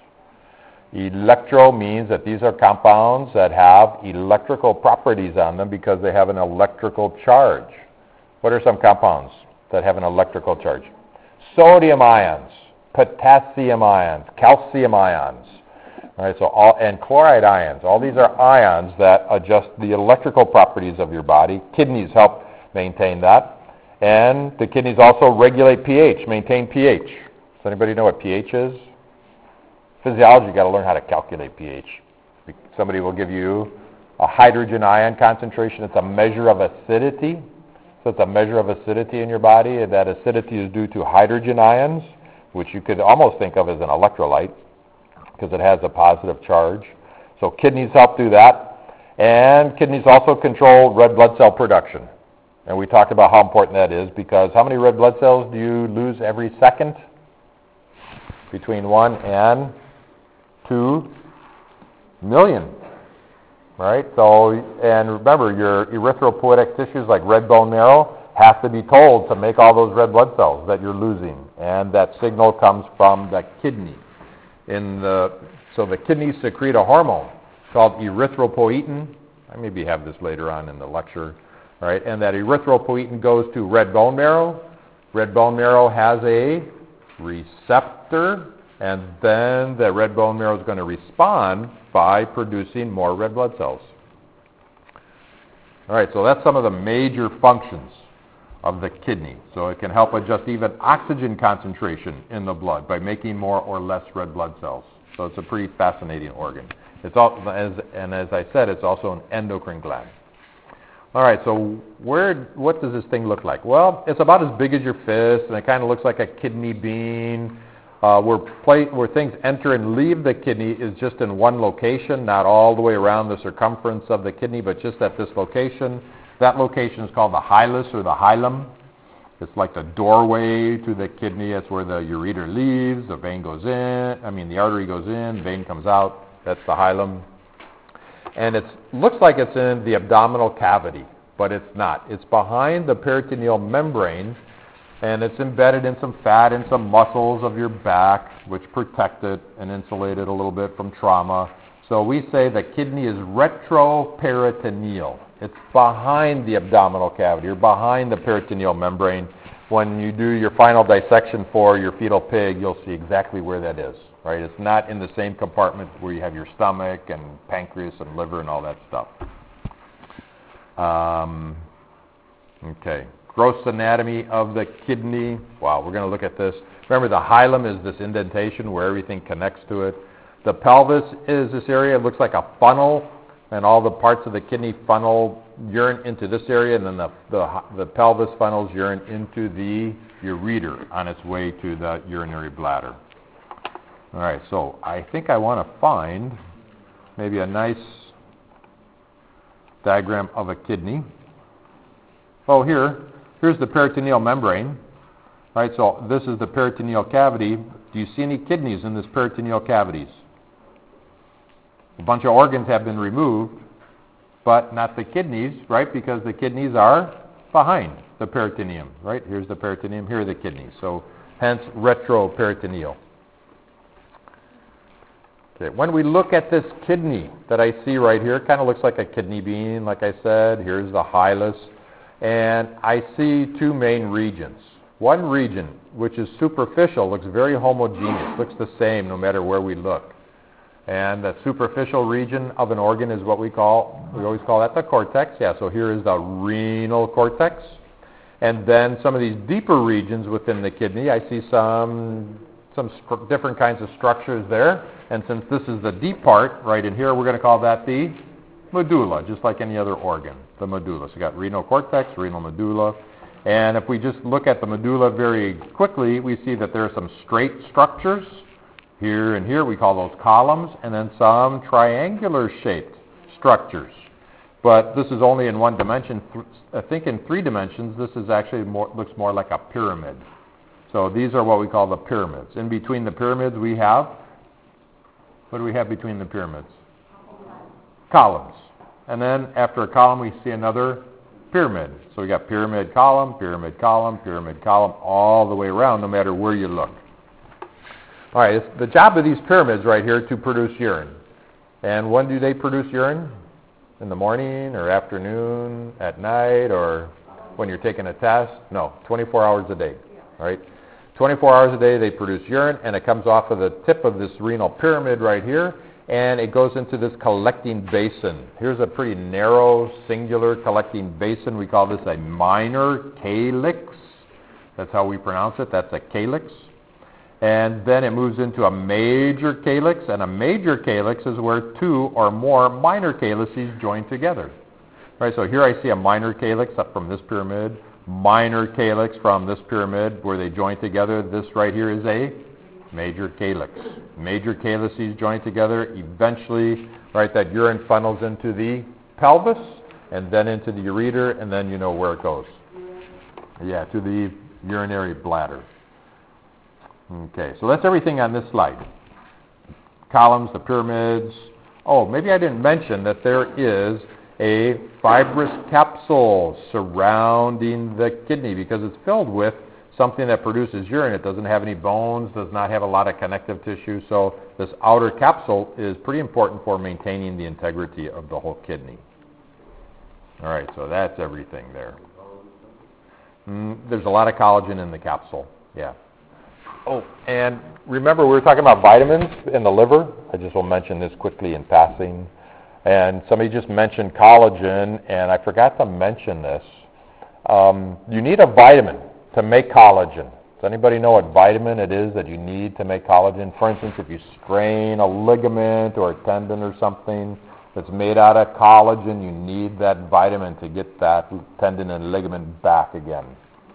Electro means that these are compounds that have electrical properties on them because they have an electrical charge. What are some compounds that have an electrical charge? Sodium ions, potassium ions, calcium ions. All right, so and chloride ions. All these are ions that adjust the electrical properties of your body. Kidneys help maintain that. And the kidneys also regulate pH, maintain pH. Does anybody know what pH is? Physiology, you've got to learn how to calculate pH. Somebody will give you a hydrogen ion concentration. It's a measure of acidity. So it's a measure of acidity in your body, and that acidity is due to hydrogen ions, which you could almost think of as an electrolyte because it has a positive charge. So kidneys help do that. And kidneys also control red blood cell production. And we talked about how important that is because how many red blood cells do you lose every second? Between 1 and 2 million. Right? So, and remember, your erythropoietic tissues like red bone marrow have to be told to make all those red blood cells that you're losing. And that signal comes from the kidney. So the kidneys secrete a hormone called erythropoietin. I maybe have this later on in the lecture. All right? And that erythropoietin goes to red bone marrow. Red bone marrow has a receptor, and then the red bone marrow is going to respond by producing more red blood cells. All right, so that's some of the major functions of the kidney. So it can help adjust even oxygen concentration in the blood by making more or less red blood cells. So it's a pretty fascinating organ. It's all, as I said, it's also an endocrine gland. All right, so what does this thing look like? Well, it's about as big as your fist, and it kind of looks like a kidney bean. Where things enter and leave the kidney is just in one location, not all the way around the circumference of the kidney, but just at this location. That location is called the hilus or the hilum. It's like the doorway to the kidney. That's where the ureter leaves, the vein goes in, the artery goes in, the vein comes out. That's the hilum. And it looks like it's in the abdominal cavity, but it's not. It's behind the peritoneal membrane, and it's embedded in some fat and some muscles of your back, which protect it and insulate it a little bit from trauma. So we say the kidney is retroperitoneal. It's behind the abdominal cavity, or behind the peritoneal membrane. When you do your final dissection for your fetal pig, you'll see exactly where that is. Right? It's not in the same compartment where you have your stomach and pancreas and liver and all that stuff. Okay. Gross anatomy of the kidney. Wow, we're going to look at this. Remember, the hilum is this indentation where everything connects to it. The pelvis is this area. It looks like a funnel, and all the parts of the kidney funnel urine into this area, and then the pelvis funnels urine into the ureter on its way to the urinary bladder. All right, so I think I want to find maybe a nice diagram of a kidney. Oh, here's the peritoneal membrane. Right, so this is the peritoneal cavity. Do you see any kidneys in this peritoneal cavities? A bunch of organs have been removed, but not the kidneys, right? Because the kidneys are behind the peritoneum, right? Here's the peritoneum, here are the kidneys. So hence retroperitoneal. Okay, when we look at this kidney that I see right here, it kind of looks like a kidney bean, like I said. Here's the hilus. And I see two main regions. One region, which is superficial, looks very homogeneous, looks the same no matter where we look. And the superficial region of an organ is what we always call that the cortex. Yeah, so here is the renal cortex. And then some of these deeper regions within the kidney, I see some different kinds of structures there. And since this is the deep part right in here, we're going to call that the medulla, just like any other organ, the medulla. So you got renal cortex, renal medulla. And if we just look at the medulla very quickly, we see that there are some straight structures here and here. We call those columns, and then some triangular-shaped structures. But this is only in one dimension. I think in 3 dimensions, this is actually looks more like a pyramid. So these are what we call the pyramids. In between the pyramids, we have, what do we have between the pyramids? Columns. And then after a column, we see another pyramid. So we got pyramid, column, pyramid, column, pyramid, column, all the way around, no matter where you look. All right, it's the job of these pyramids right here to produce urine. And when do they produce urine? In the morning or afternoon, at night, or when you're taking a test? No, 24 hours a day. All right, 24 hours a day they produce urine, and it comes off of the tip of this renal pyramid right here, and it goes into this collecting basin. Here's a pretty narrow, singular collecting basin. We call this a minor calyx. That's how we pronounce it. That's a calyx. And then it moves into a major calyx, and a major calyx is where 2 or more minor calyces join together. All right, so here I see a minor calyx up from this pyramid, minor calyx from this pyramid where they join together. This right here is a major calyx. Major calyces join together. Eventually, right, that urine funnels into the pelvis and then into the ureter, and then you know where it goes. Yeah, to the urinary bladder. Okay, so that's everything on this slide. Columns, the pyramids. Oh, maybe I didn't mention that there is a fibrous capsule surrounding the kidney because it's filled with something that produces urine. It doesn't have any bones, does not have a lot of connective tissue, so this outer capsule is pretty important for maintaining the integrity of the whole kidney. All right, so that's everything there. There's a lot of collagen in the capsule, yeah. Oh, and remember we were talking about vitamins in the liver? I just will mention this quickly in passing. And somebody just mentioned collagen, and I forgot to mention this. You need a vitamin to make collagen. Does anybody know what vitamin it is that you need to make collagen? For instance, if you strain a ligament or a tendon or something that's made out of collagen, you need that vitamin to get that tendon and ligament back again.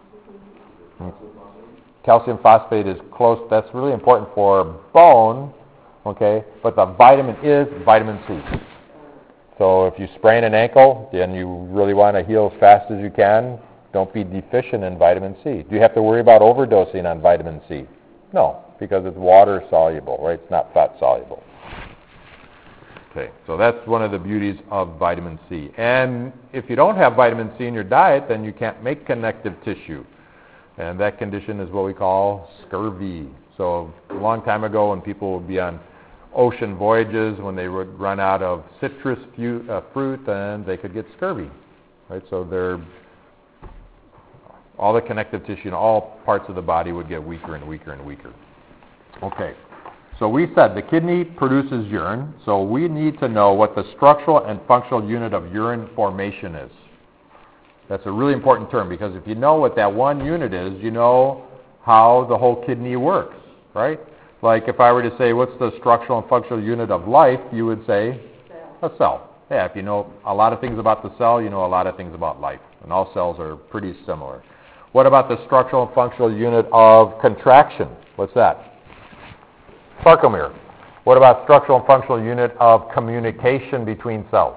Calcium phosphate is close. That's really important for bone, okay? But the vitamin is vitamin C. So if you sprain an ankle and you really want to heal as fast as you can, don't be deficient in vitamin C. Do you have to worry about overdosing on vitamin C? No, because it's water soluble, right? It's not fat soluble. Okay, so that's one of the beauties of vitamin C. And if you don't have vitamin C in your diet, then you can't make connective tissue. And that condition is what we call scurvy. So a long time ago when people would be on ocean voyages, when they would run out of citrus fruit, then they could get scurvy. Right? So all the connective tissue in all parts of the body would get weaker and weaker and weaker. Okay, so we said the kidney produces urine, so we need to know what the structural and functional unit of urine formation is. That's a really important term because if you know what that one unit is, you know how the whole kidney works, right? Like if I were to say, what's the structural and functional unit of life, you would say a cell. Yeah, if you know a lot of things about the cell, you know a lot of things about life. And all cells are pretty similar. What about the structural and functional unit of contraction? What's that? Sarcomere. What about structural and functional unit of communication between cells?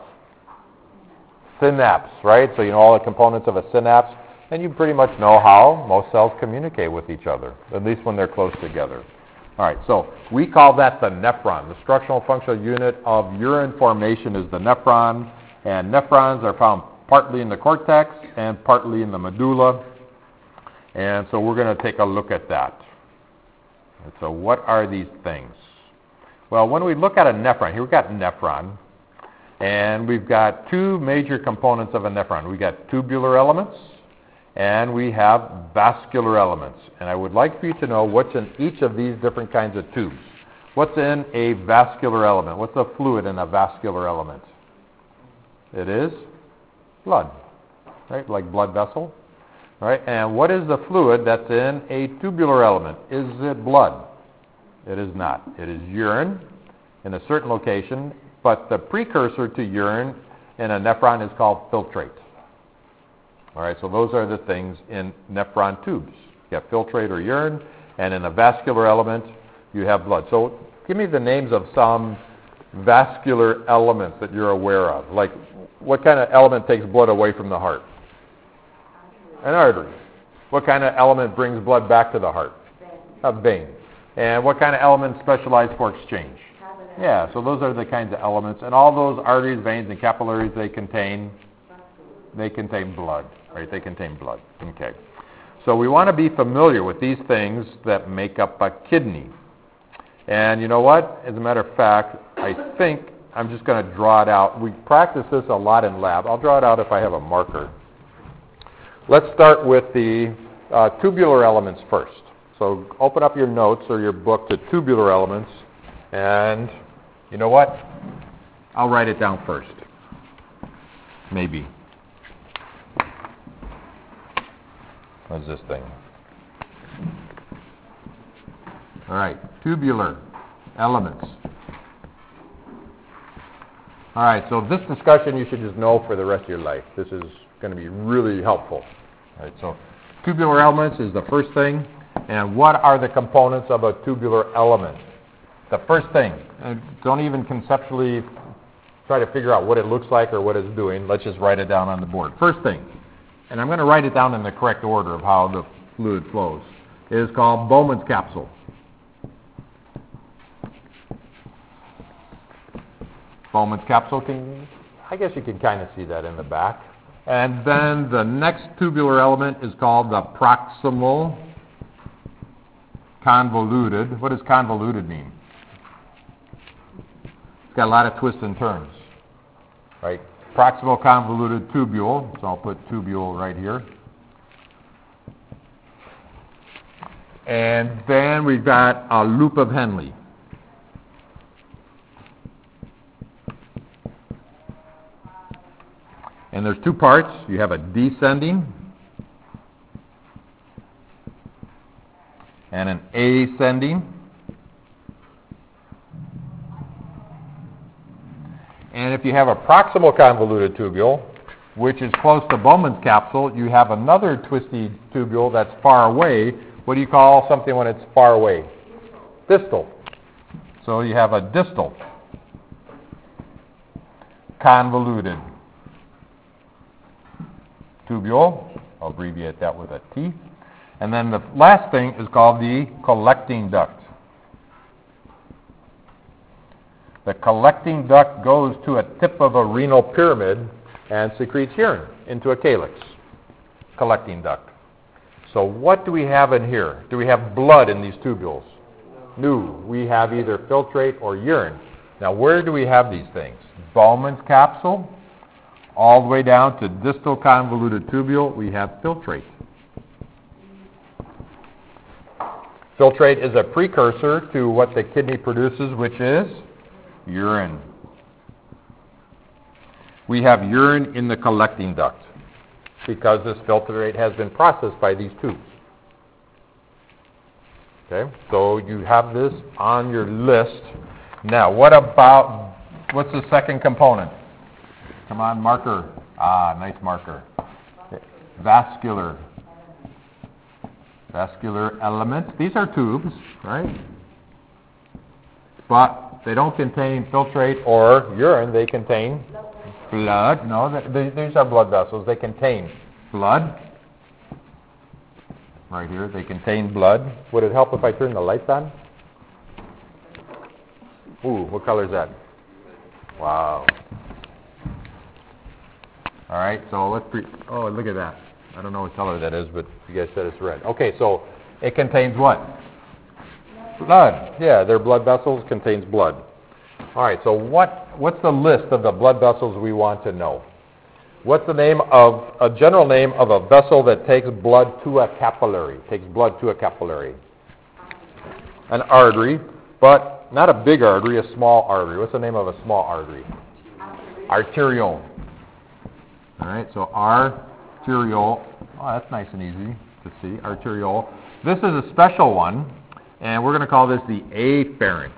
Synapse, right? So you know all the components of a synapse, and you pretty much know how most cells communicate with each other, at least when they're close together. All right, so we call that the nephron. The structural and functional unit of urine formation is the nephron, and nephrons are found partly in the cortex and partly in the medulla. And so we're going to take a look at that. And so what are these things? Well, when we look at a nephron, here we've got nephron, and we've got two major components of a nephron. We've got tubular elements, and we have vascular elements. And I would like for you to know what's in each of these different kinds of tubes. What's in a vascular element? What's the fluid in a vascular element? It is blood, right? Like blood vessel, right? And what is the fluid that's in a tubular element? Is it blood? It is not. It is urine in a certain location, but the precursor to urine in a nephron is called filtrate. All right, so those are the things in nephron tubes. You have filtrate or urine, and in a vascular element, you have blood. So give me the names of some vascular elements that you're aware of. Like, what kind of element takes blood away from the heart? An artery. What kind of element brings blood back to the heart? A vein. And what kind of elements specialize for exchange? Yeah, so those are the kinds of elements. And all those arteries, veins, and capillaries, they contain blood, right? They contain blood. Okay. So we want to be familiar with these things that make up a kidney. And you know what? As a matter of fact, I think I'm just going to draw it out. We practice this a lot in lab. I'll draw it out if I have a marker. Let's start with the tubular elements first. So open up your notes or your book to tubular elements, and you know what? I'll write it down first. Maybe. What's this thing? All right, tubular elements. All right, so this discussion you should just know for the rest of your life. This is going to be really helpful. All right, so tubular elements is the first thing. And what are the components of a tubular element? The first thing, and don't even conceptually try to figure out what it looks like or what it's doing. Let's just write it down on the board. First thing, and I'm going to write it down in the correct order of how the fluid flows, is called Bowman's capsule. Bowman's capsule, I guess you can kind of see that in the back. And then the next tubular element is called the proximal convoluted. What does convoluted mean? It's got a lot of twists and turns, right? Proximal convoluted tubule, so I'll put tubule right here. And then we've got a loop of Henle. And there's two parts. You have a descending and an ascending. And if you have a proximal convoluted tubule, which is close to Bowman's capsule, you have another twisty tubule that's far away. What do you call something when it's far away? Distal. So you have a distal convoluted tubule. I'll abbreviate that with a T. And then the last thing is called the collecting duct. The collecting duct goes to a tip of a renal pyramid and secretes urine into a calyx. Collecting duct. So what do we have in here? Do we have blood in these tubules? No. We have either filtrate or urine. Now where do we have these things? Bowman's capsule, all the way down to distal convoluted tubule, we have filtrate. Filtrate is a precursor to what the kidney produces, which is urine. We have urine in the collecting duct because this filtrate has been processed by these tubes. Okay, so you have this on your list. Now, what's the second component? Come on, marker. Ah, nice marker. Vascular elements. These are tubes, right? but they don't contain filtrate or urine. They contain blood. No, these are blood vessels. They contain blood. Right here, they contain blood. Would it help if I turn the lights on? Ooh, what color is that? Wow. All right, so oh, look at that. I don't know what color that is, but you guys said it's red. Okay, so it contains what? Blood. Yeah, their blood vessels contains blood. All right, so what's the list of the blood vessels we want to know? What's the name of, a general name of a vessel that takes blood to a capillary? Takes blood to a capillary. An artery, but not a big artery, a small artery. What's the name of a small artery? Arteriole. All right, so arteriole. Oh, that's nice and easy to see, arteriole. This is a special one, and we're going to call this the afferent.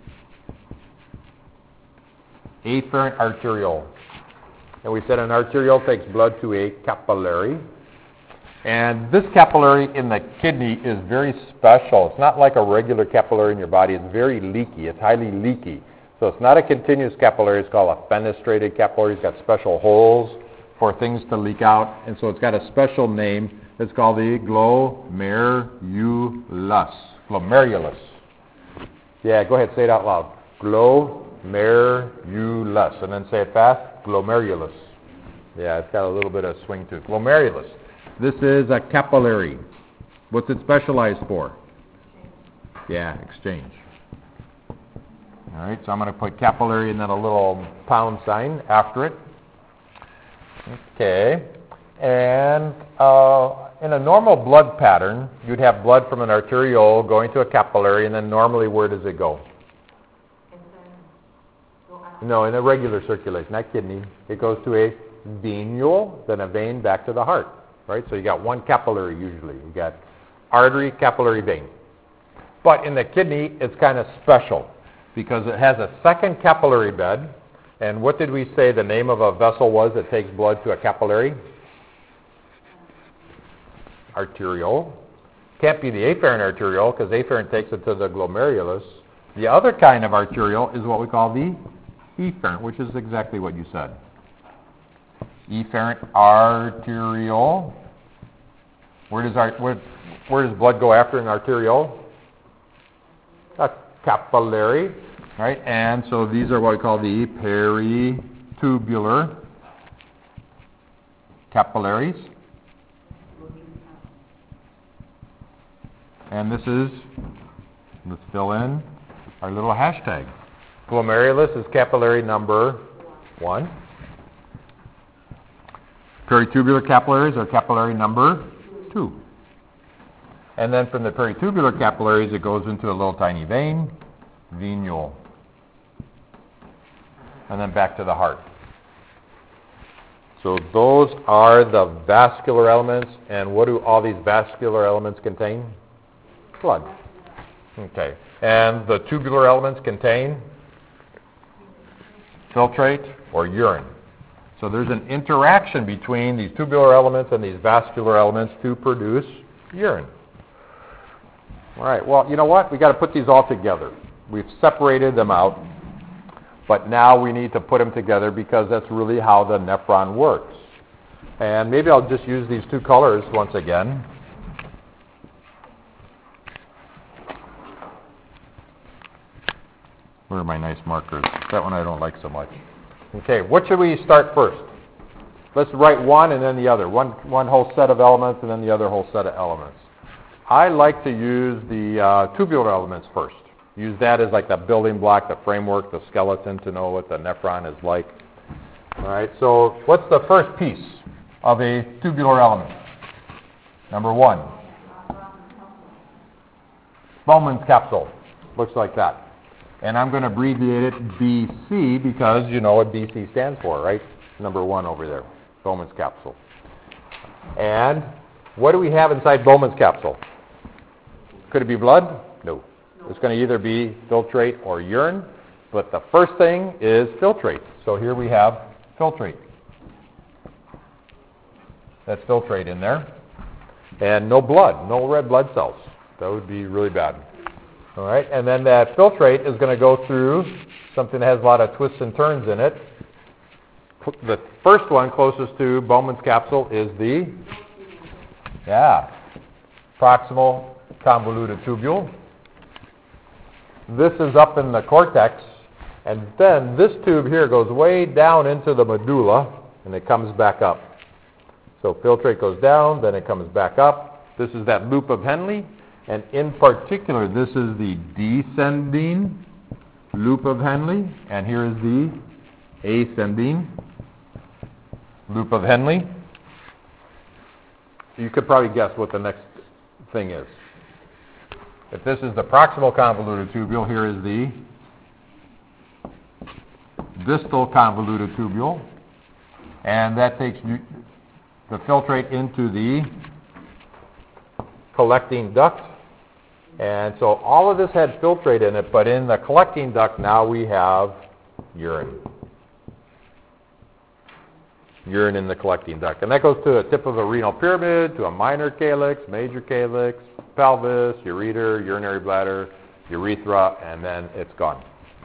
Afferent arteriole. And we said an arteriole takes blood to a capillary. And this capillary in the kidney is very special. It's not like a regular capillary in your body. It's very leaky. It's highly leaky. So it's not a continuous capillary. It's called a fenestrated capillary. It's got special holes for things to leak out. And so it's got a special name. It's called the glomerulus. Glomerulus. Yeah, go ahead. Say it out loud. Glomerulus. And then say it fast. Glomerulus. Yeah, it's got a little bit of swing to it. Glomerulus. This is a capillary. What's it specialized for? Yeah, exchange. All right, so I'm going to put capillary and then a little pound sign after it. Okay. And in a normal blood pattern, you'd have blood from an arteriole going to a capillary, and then normally where does it go? No, in a regular circulation, not kidney. It goes to a venule, then a vein back to the heart, right? So you got one capillary usually. You got artery, capillary, vein. But in the kidney, it's kind of special because it has a second capillary bed. And what did we say the name of a vessel was that takes blood to a capillary? Arteriole. Can't be the afferent arteriole because afferent takes it to the glomerulus. The other kind of arteriole is what we call the efferent, which is exactly what you said. Efferent arteriole. Where does blood go after an arteriole? A capillary, right? And so these are what we call the peritubular capillaries. And this is, let's fill in our little hashtag. Glomerulus is capillary number 1. Peritubular capillaries are capillary number 2. And then from the peritubular capillaries, it goes into a little tiny vein, venule. And then back to the heart. So those are the vascular elements. And what do all these vascular elements contain? Blood. Okay. And the tubular elements contain filtrate or urine. So there's an interaction between these tubular elements and these vascular elements to produce urine. All right, well, you know what? We've got to put these all together. We've separated them out, but now we need to put them together because that's really how the nephron works. And maybe I'll just use these two colors once again. Where are my nice markers? That one I don't like so much. Okay, what should we start first? Let's write one and then the other. One whole set of elements and then the other whole set of elements. I like to use the tubular elements first. Use that as like the building block, the framework, the skeleton to know what the nephron is like. All right, so what's the first piece of a tubular element? Number 1. Bowman's capsule. Looks like that. And I'm going to abbreviate it BC because you know what BC stands for, right? Number 1 over there, Bowman's capsule. And what do we have inside Bowman's capsule? Could it be blood? No. It's going to either be filtrate or urine, but the first thing is filtrate. So here we have filtrate. That's filtrate in there. And no blood, no red blood cells. That would be really bad. All right, and then that filtrate is going to go through something that has a lot of twists and turns in it. The first one closest to Bowman's capsule is the proximal convoluted tubule. This is up in the cortex, and then this tube here goes way down into the medulla, and it comes back up. So filtrate goes down, then it comes back up. This is that loop of Henle, and in particular, this is the descending loop of Henle, and here is the ascending loop of Henle. You could probably guess what the next thing is. If this is the proximal convoluted tubule, here is the distal convoluted tubule, and that takes the filtrate into the collecting duct. And so all of this had filtrate in it, but in the collecting duct now we have urine. Urine in the collecting duct. And that goes to the tip of a renal pyramid, to a minor calyx, major calyx, pelvis, ureter, urinary bladder, urethra, and then it's gone.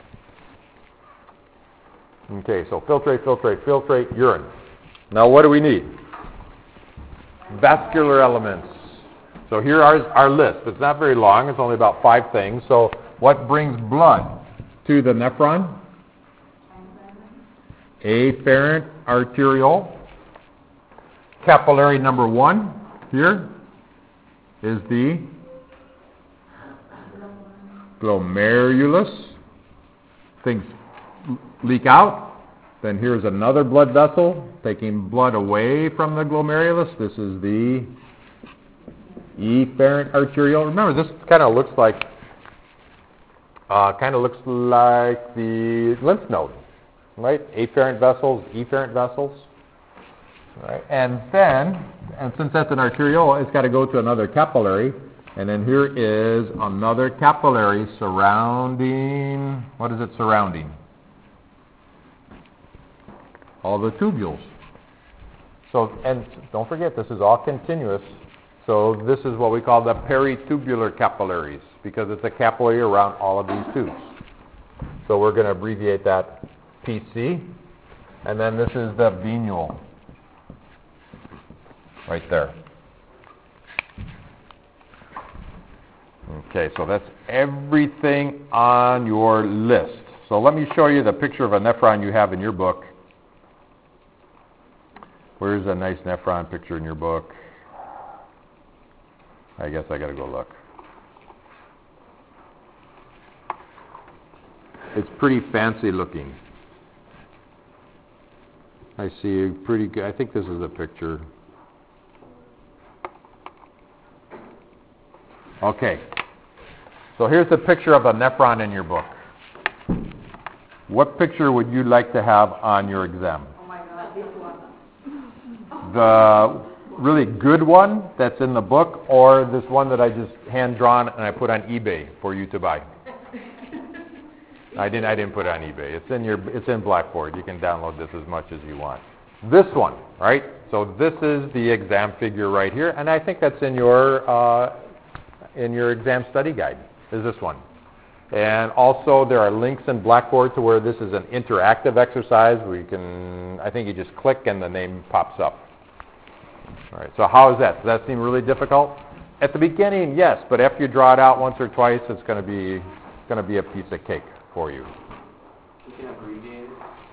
Okay, so filtrate, filtrate, filtrate, urine. Now what do we need? Vascular elements. So here are our list. It's not very long. It's only about 5 things. So what brings blood to the nephron? Afferent arteriole. Capillary number 1 here is the glomerulus. Things leak out. Then here's another blood vessel taking blood away from the glomerulus. This is the efferent arteriole. Remember, this kind of looks like the lymph node, right? Afferent vessels, efferent vessels, right? And since that's an arteriole, it's got to go to another capillary. And then here is another capillary surrounding. What is it surrounding? All the tubules. So, and don't forget, this is all continuous. So this is what we call the peritubular capillaries, because it's a capillary around all of these tubes. So we're going to abbreviate that PC. And then this is the venule, right there. Okay, so that's everything on your list. So let me show you the picture of a nephron you have in your book. Where's a nice nephron picture in your book? I guess I got to go look. It's pretty fancy looking. I see a pretty good, I think this is a picture. Okay. So here's the picture of a nephron in your book. What picture would you like to have on your exam? Oh my God, this one. The really good one that's in the book, or this one that I just hand drawn and I put on eBay for you to buy? I didn't put it on eBay. It's in Blackboard. You can download this as much as you want. This one, right? So this is the exam figure right here, and I think that's in your exam study guide. Is this one? And also there are links in Blackboard to where this is an interactive exercise where you can, I think you just click and the name pops up. All right, so how is that? Does that seem really difficult? At the beginning, yes, but after you draw it out once or twice, it's going to be a piece of cake for you. You can abbreviate it?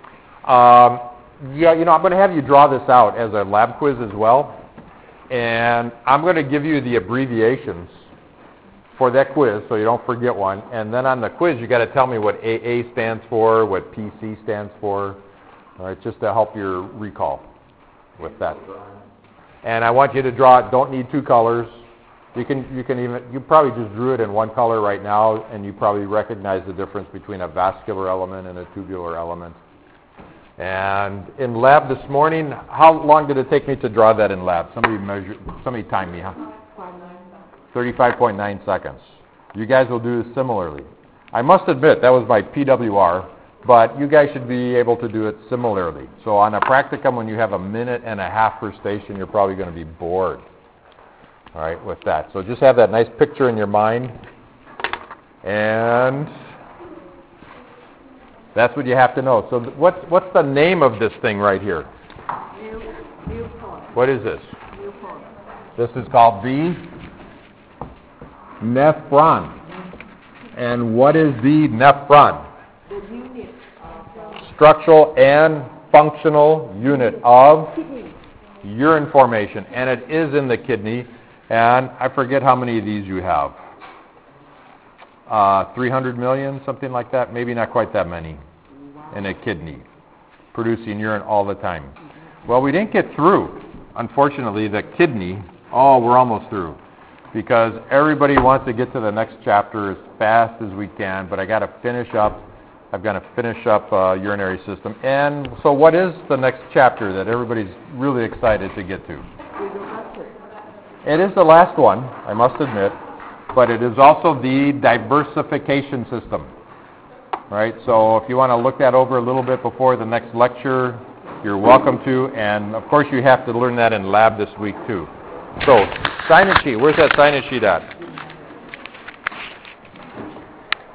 Yeah, I'm going to have you draw this out as a lab quiz as well. And I'm going to give you the abbreviations for that quiz so you don't forget one. And then on the quiz, you got to tell me what AA stands for, what PC stands for, all right, just to help your recall with that. And I want you to draw it. Don't need 2 colors. You probably just drew it in 1 color right now, and you probably recognize the difference between a vascular element and a tubular element. And in lab this morning, how long did it take me to draw that in lab? Somebody time me, huh? 35.9 seconds. You guys will do similarly. I must admit, that was my PWR, but you guys should be able to do it similarly. So on a practicum, when you have 1.5 minutes per station, you're probably going to be bored, all right, with that. So just have that nice picture in your mind. And that's what you have to know. So what's the name of this thing right here? Viewpoint. What is this? Viewpoint. This is called the nephron. And what is the nephron? The unit of Structural and functional unit of kidney. urine formation. And it is in the kidney. And I forget how many of these you have. 300 million, something like that. Maybe not quite that many in a kidney, producing urine all the time. Well, we didn't get through, unfortunately, the kidney. Oh, we're almost through. Because everybody wants to get to the next chapter as fast as we can, but I've got to finish up urinary system. And so what is the next chapter that everybody's really excited to get to? It is the last one, I must admit, but it is also the diversification system. Right? So if you want to look that over a little bit before the next lecture, you're welcome to. And of course you have to learn that in lab this week too. So, sign-in sheet. Where's that sign-in sheet at?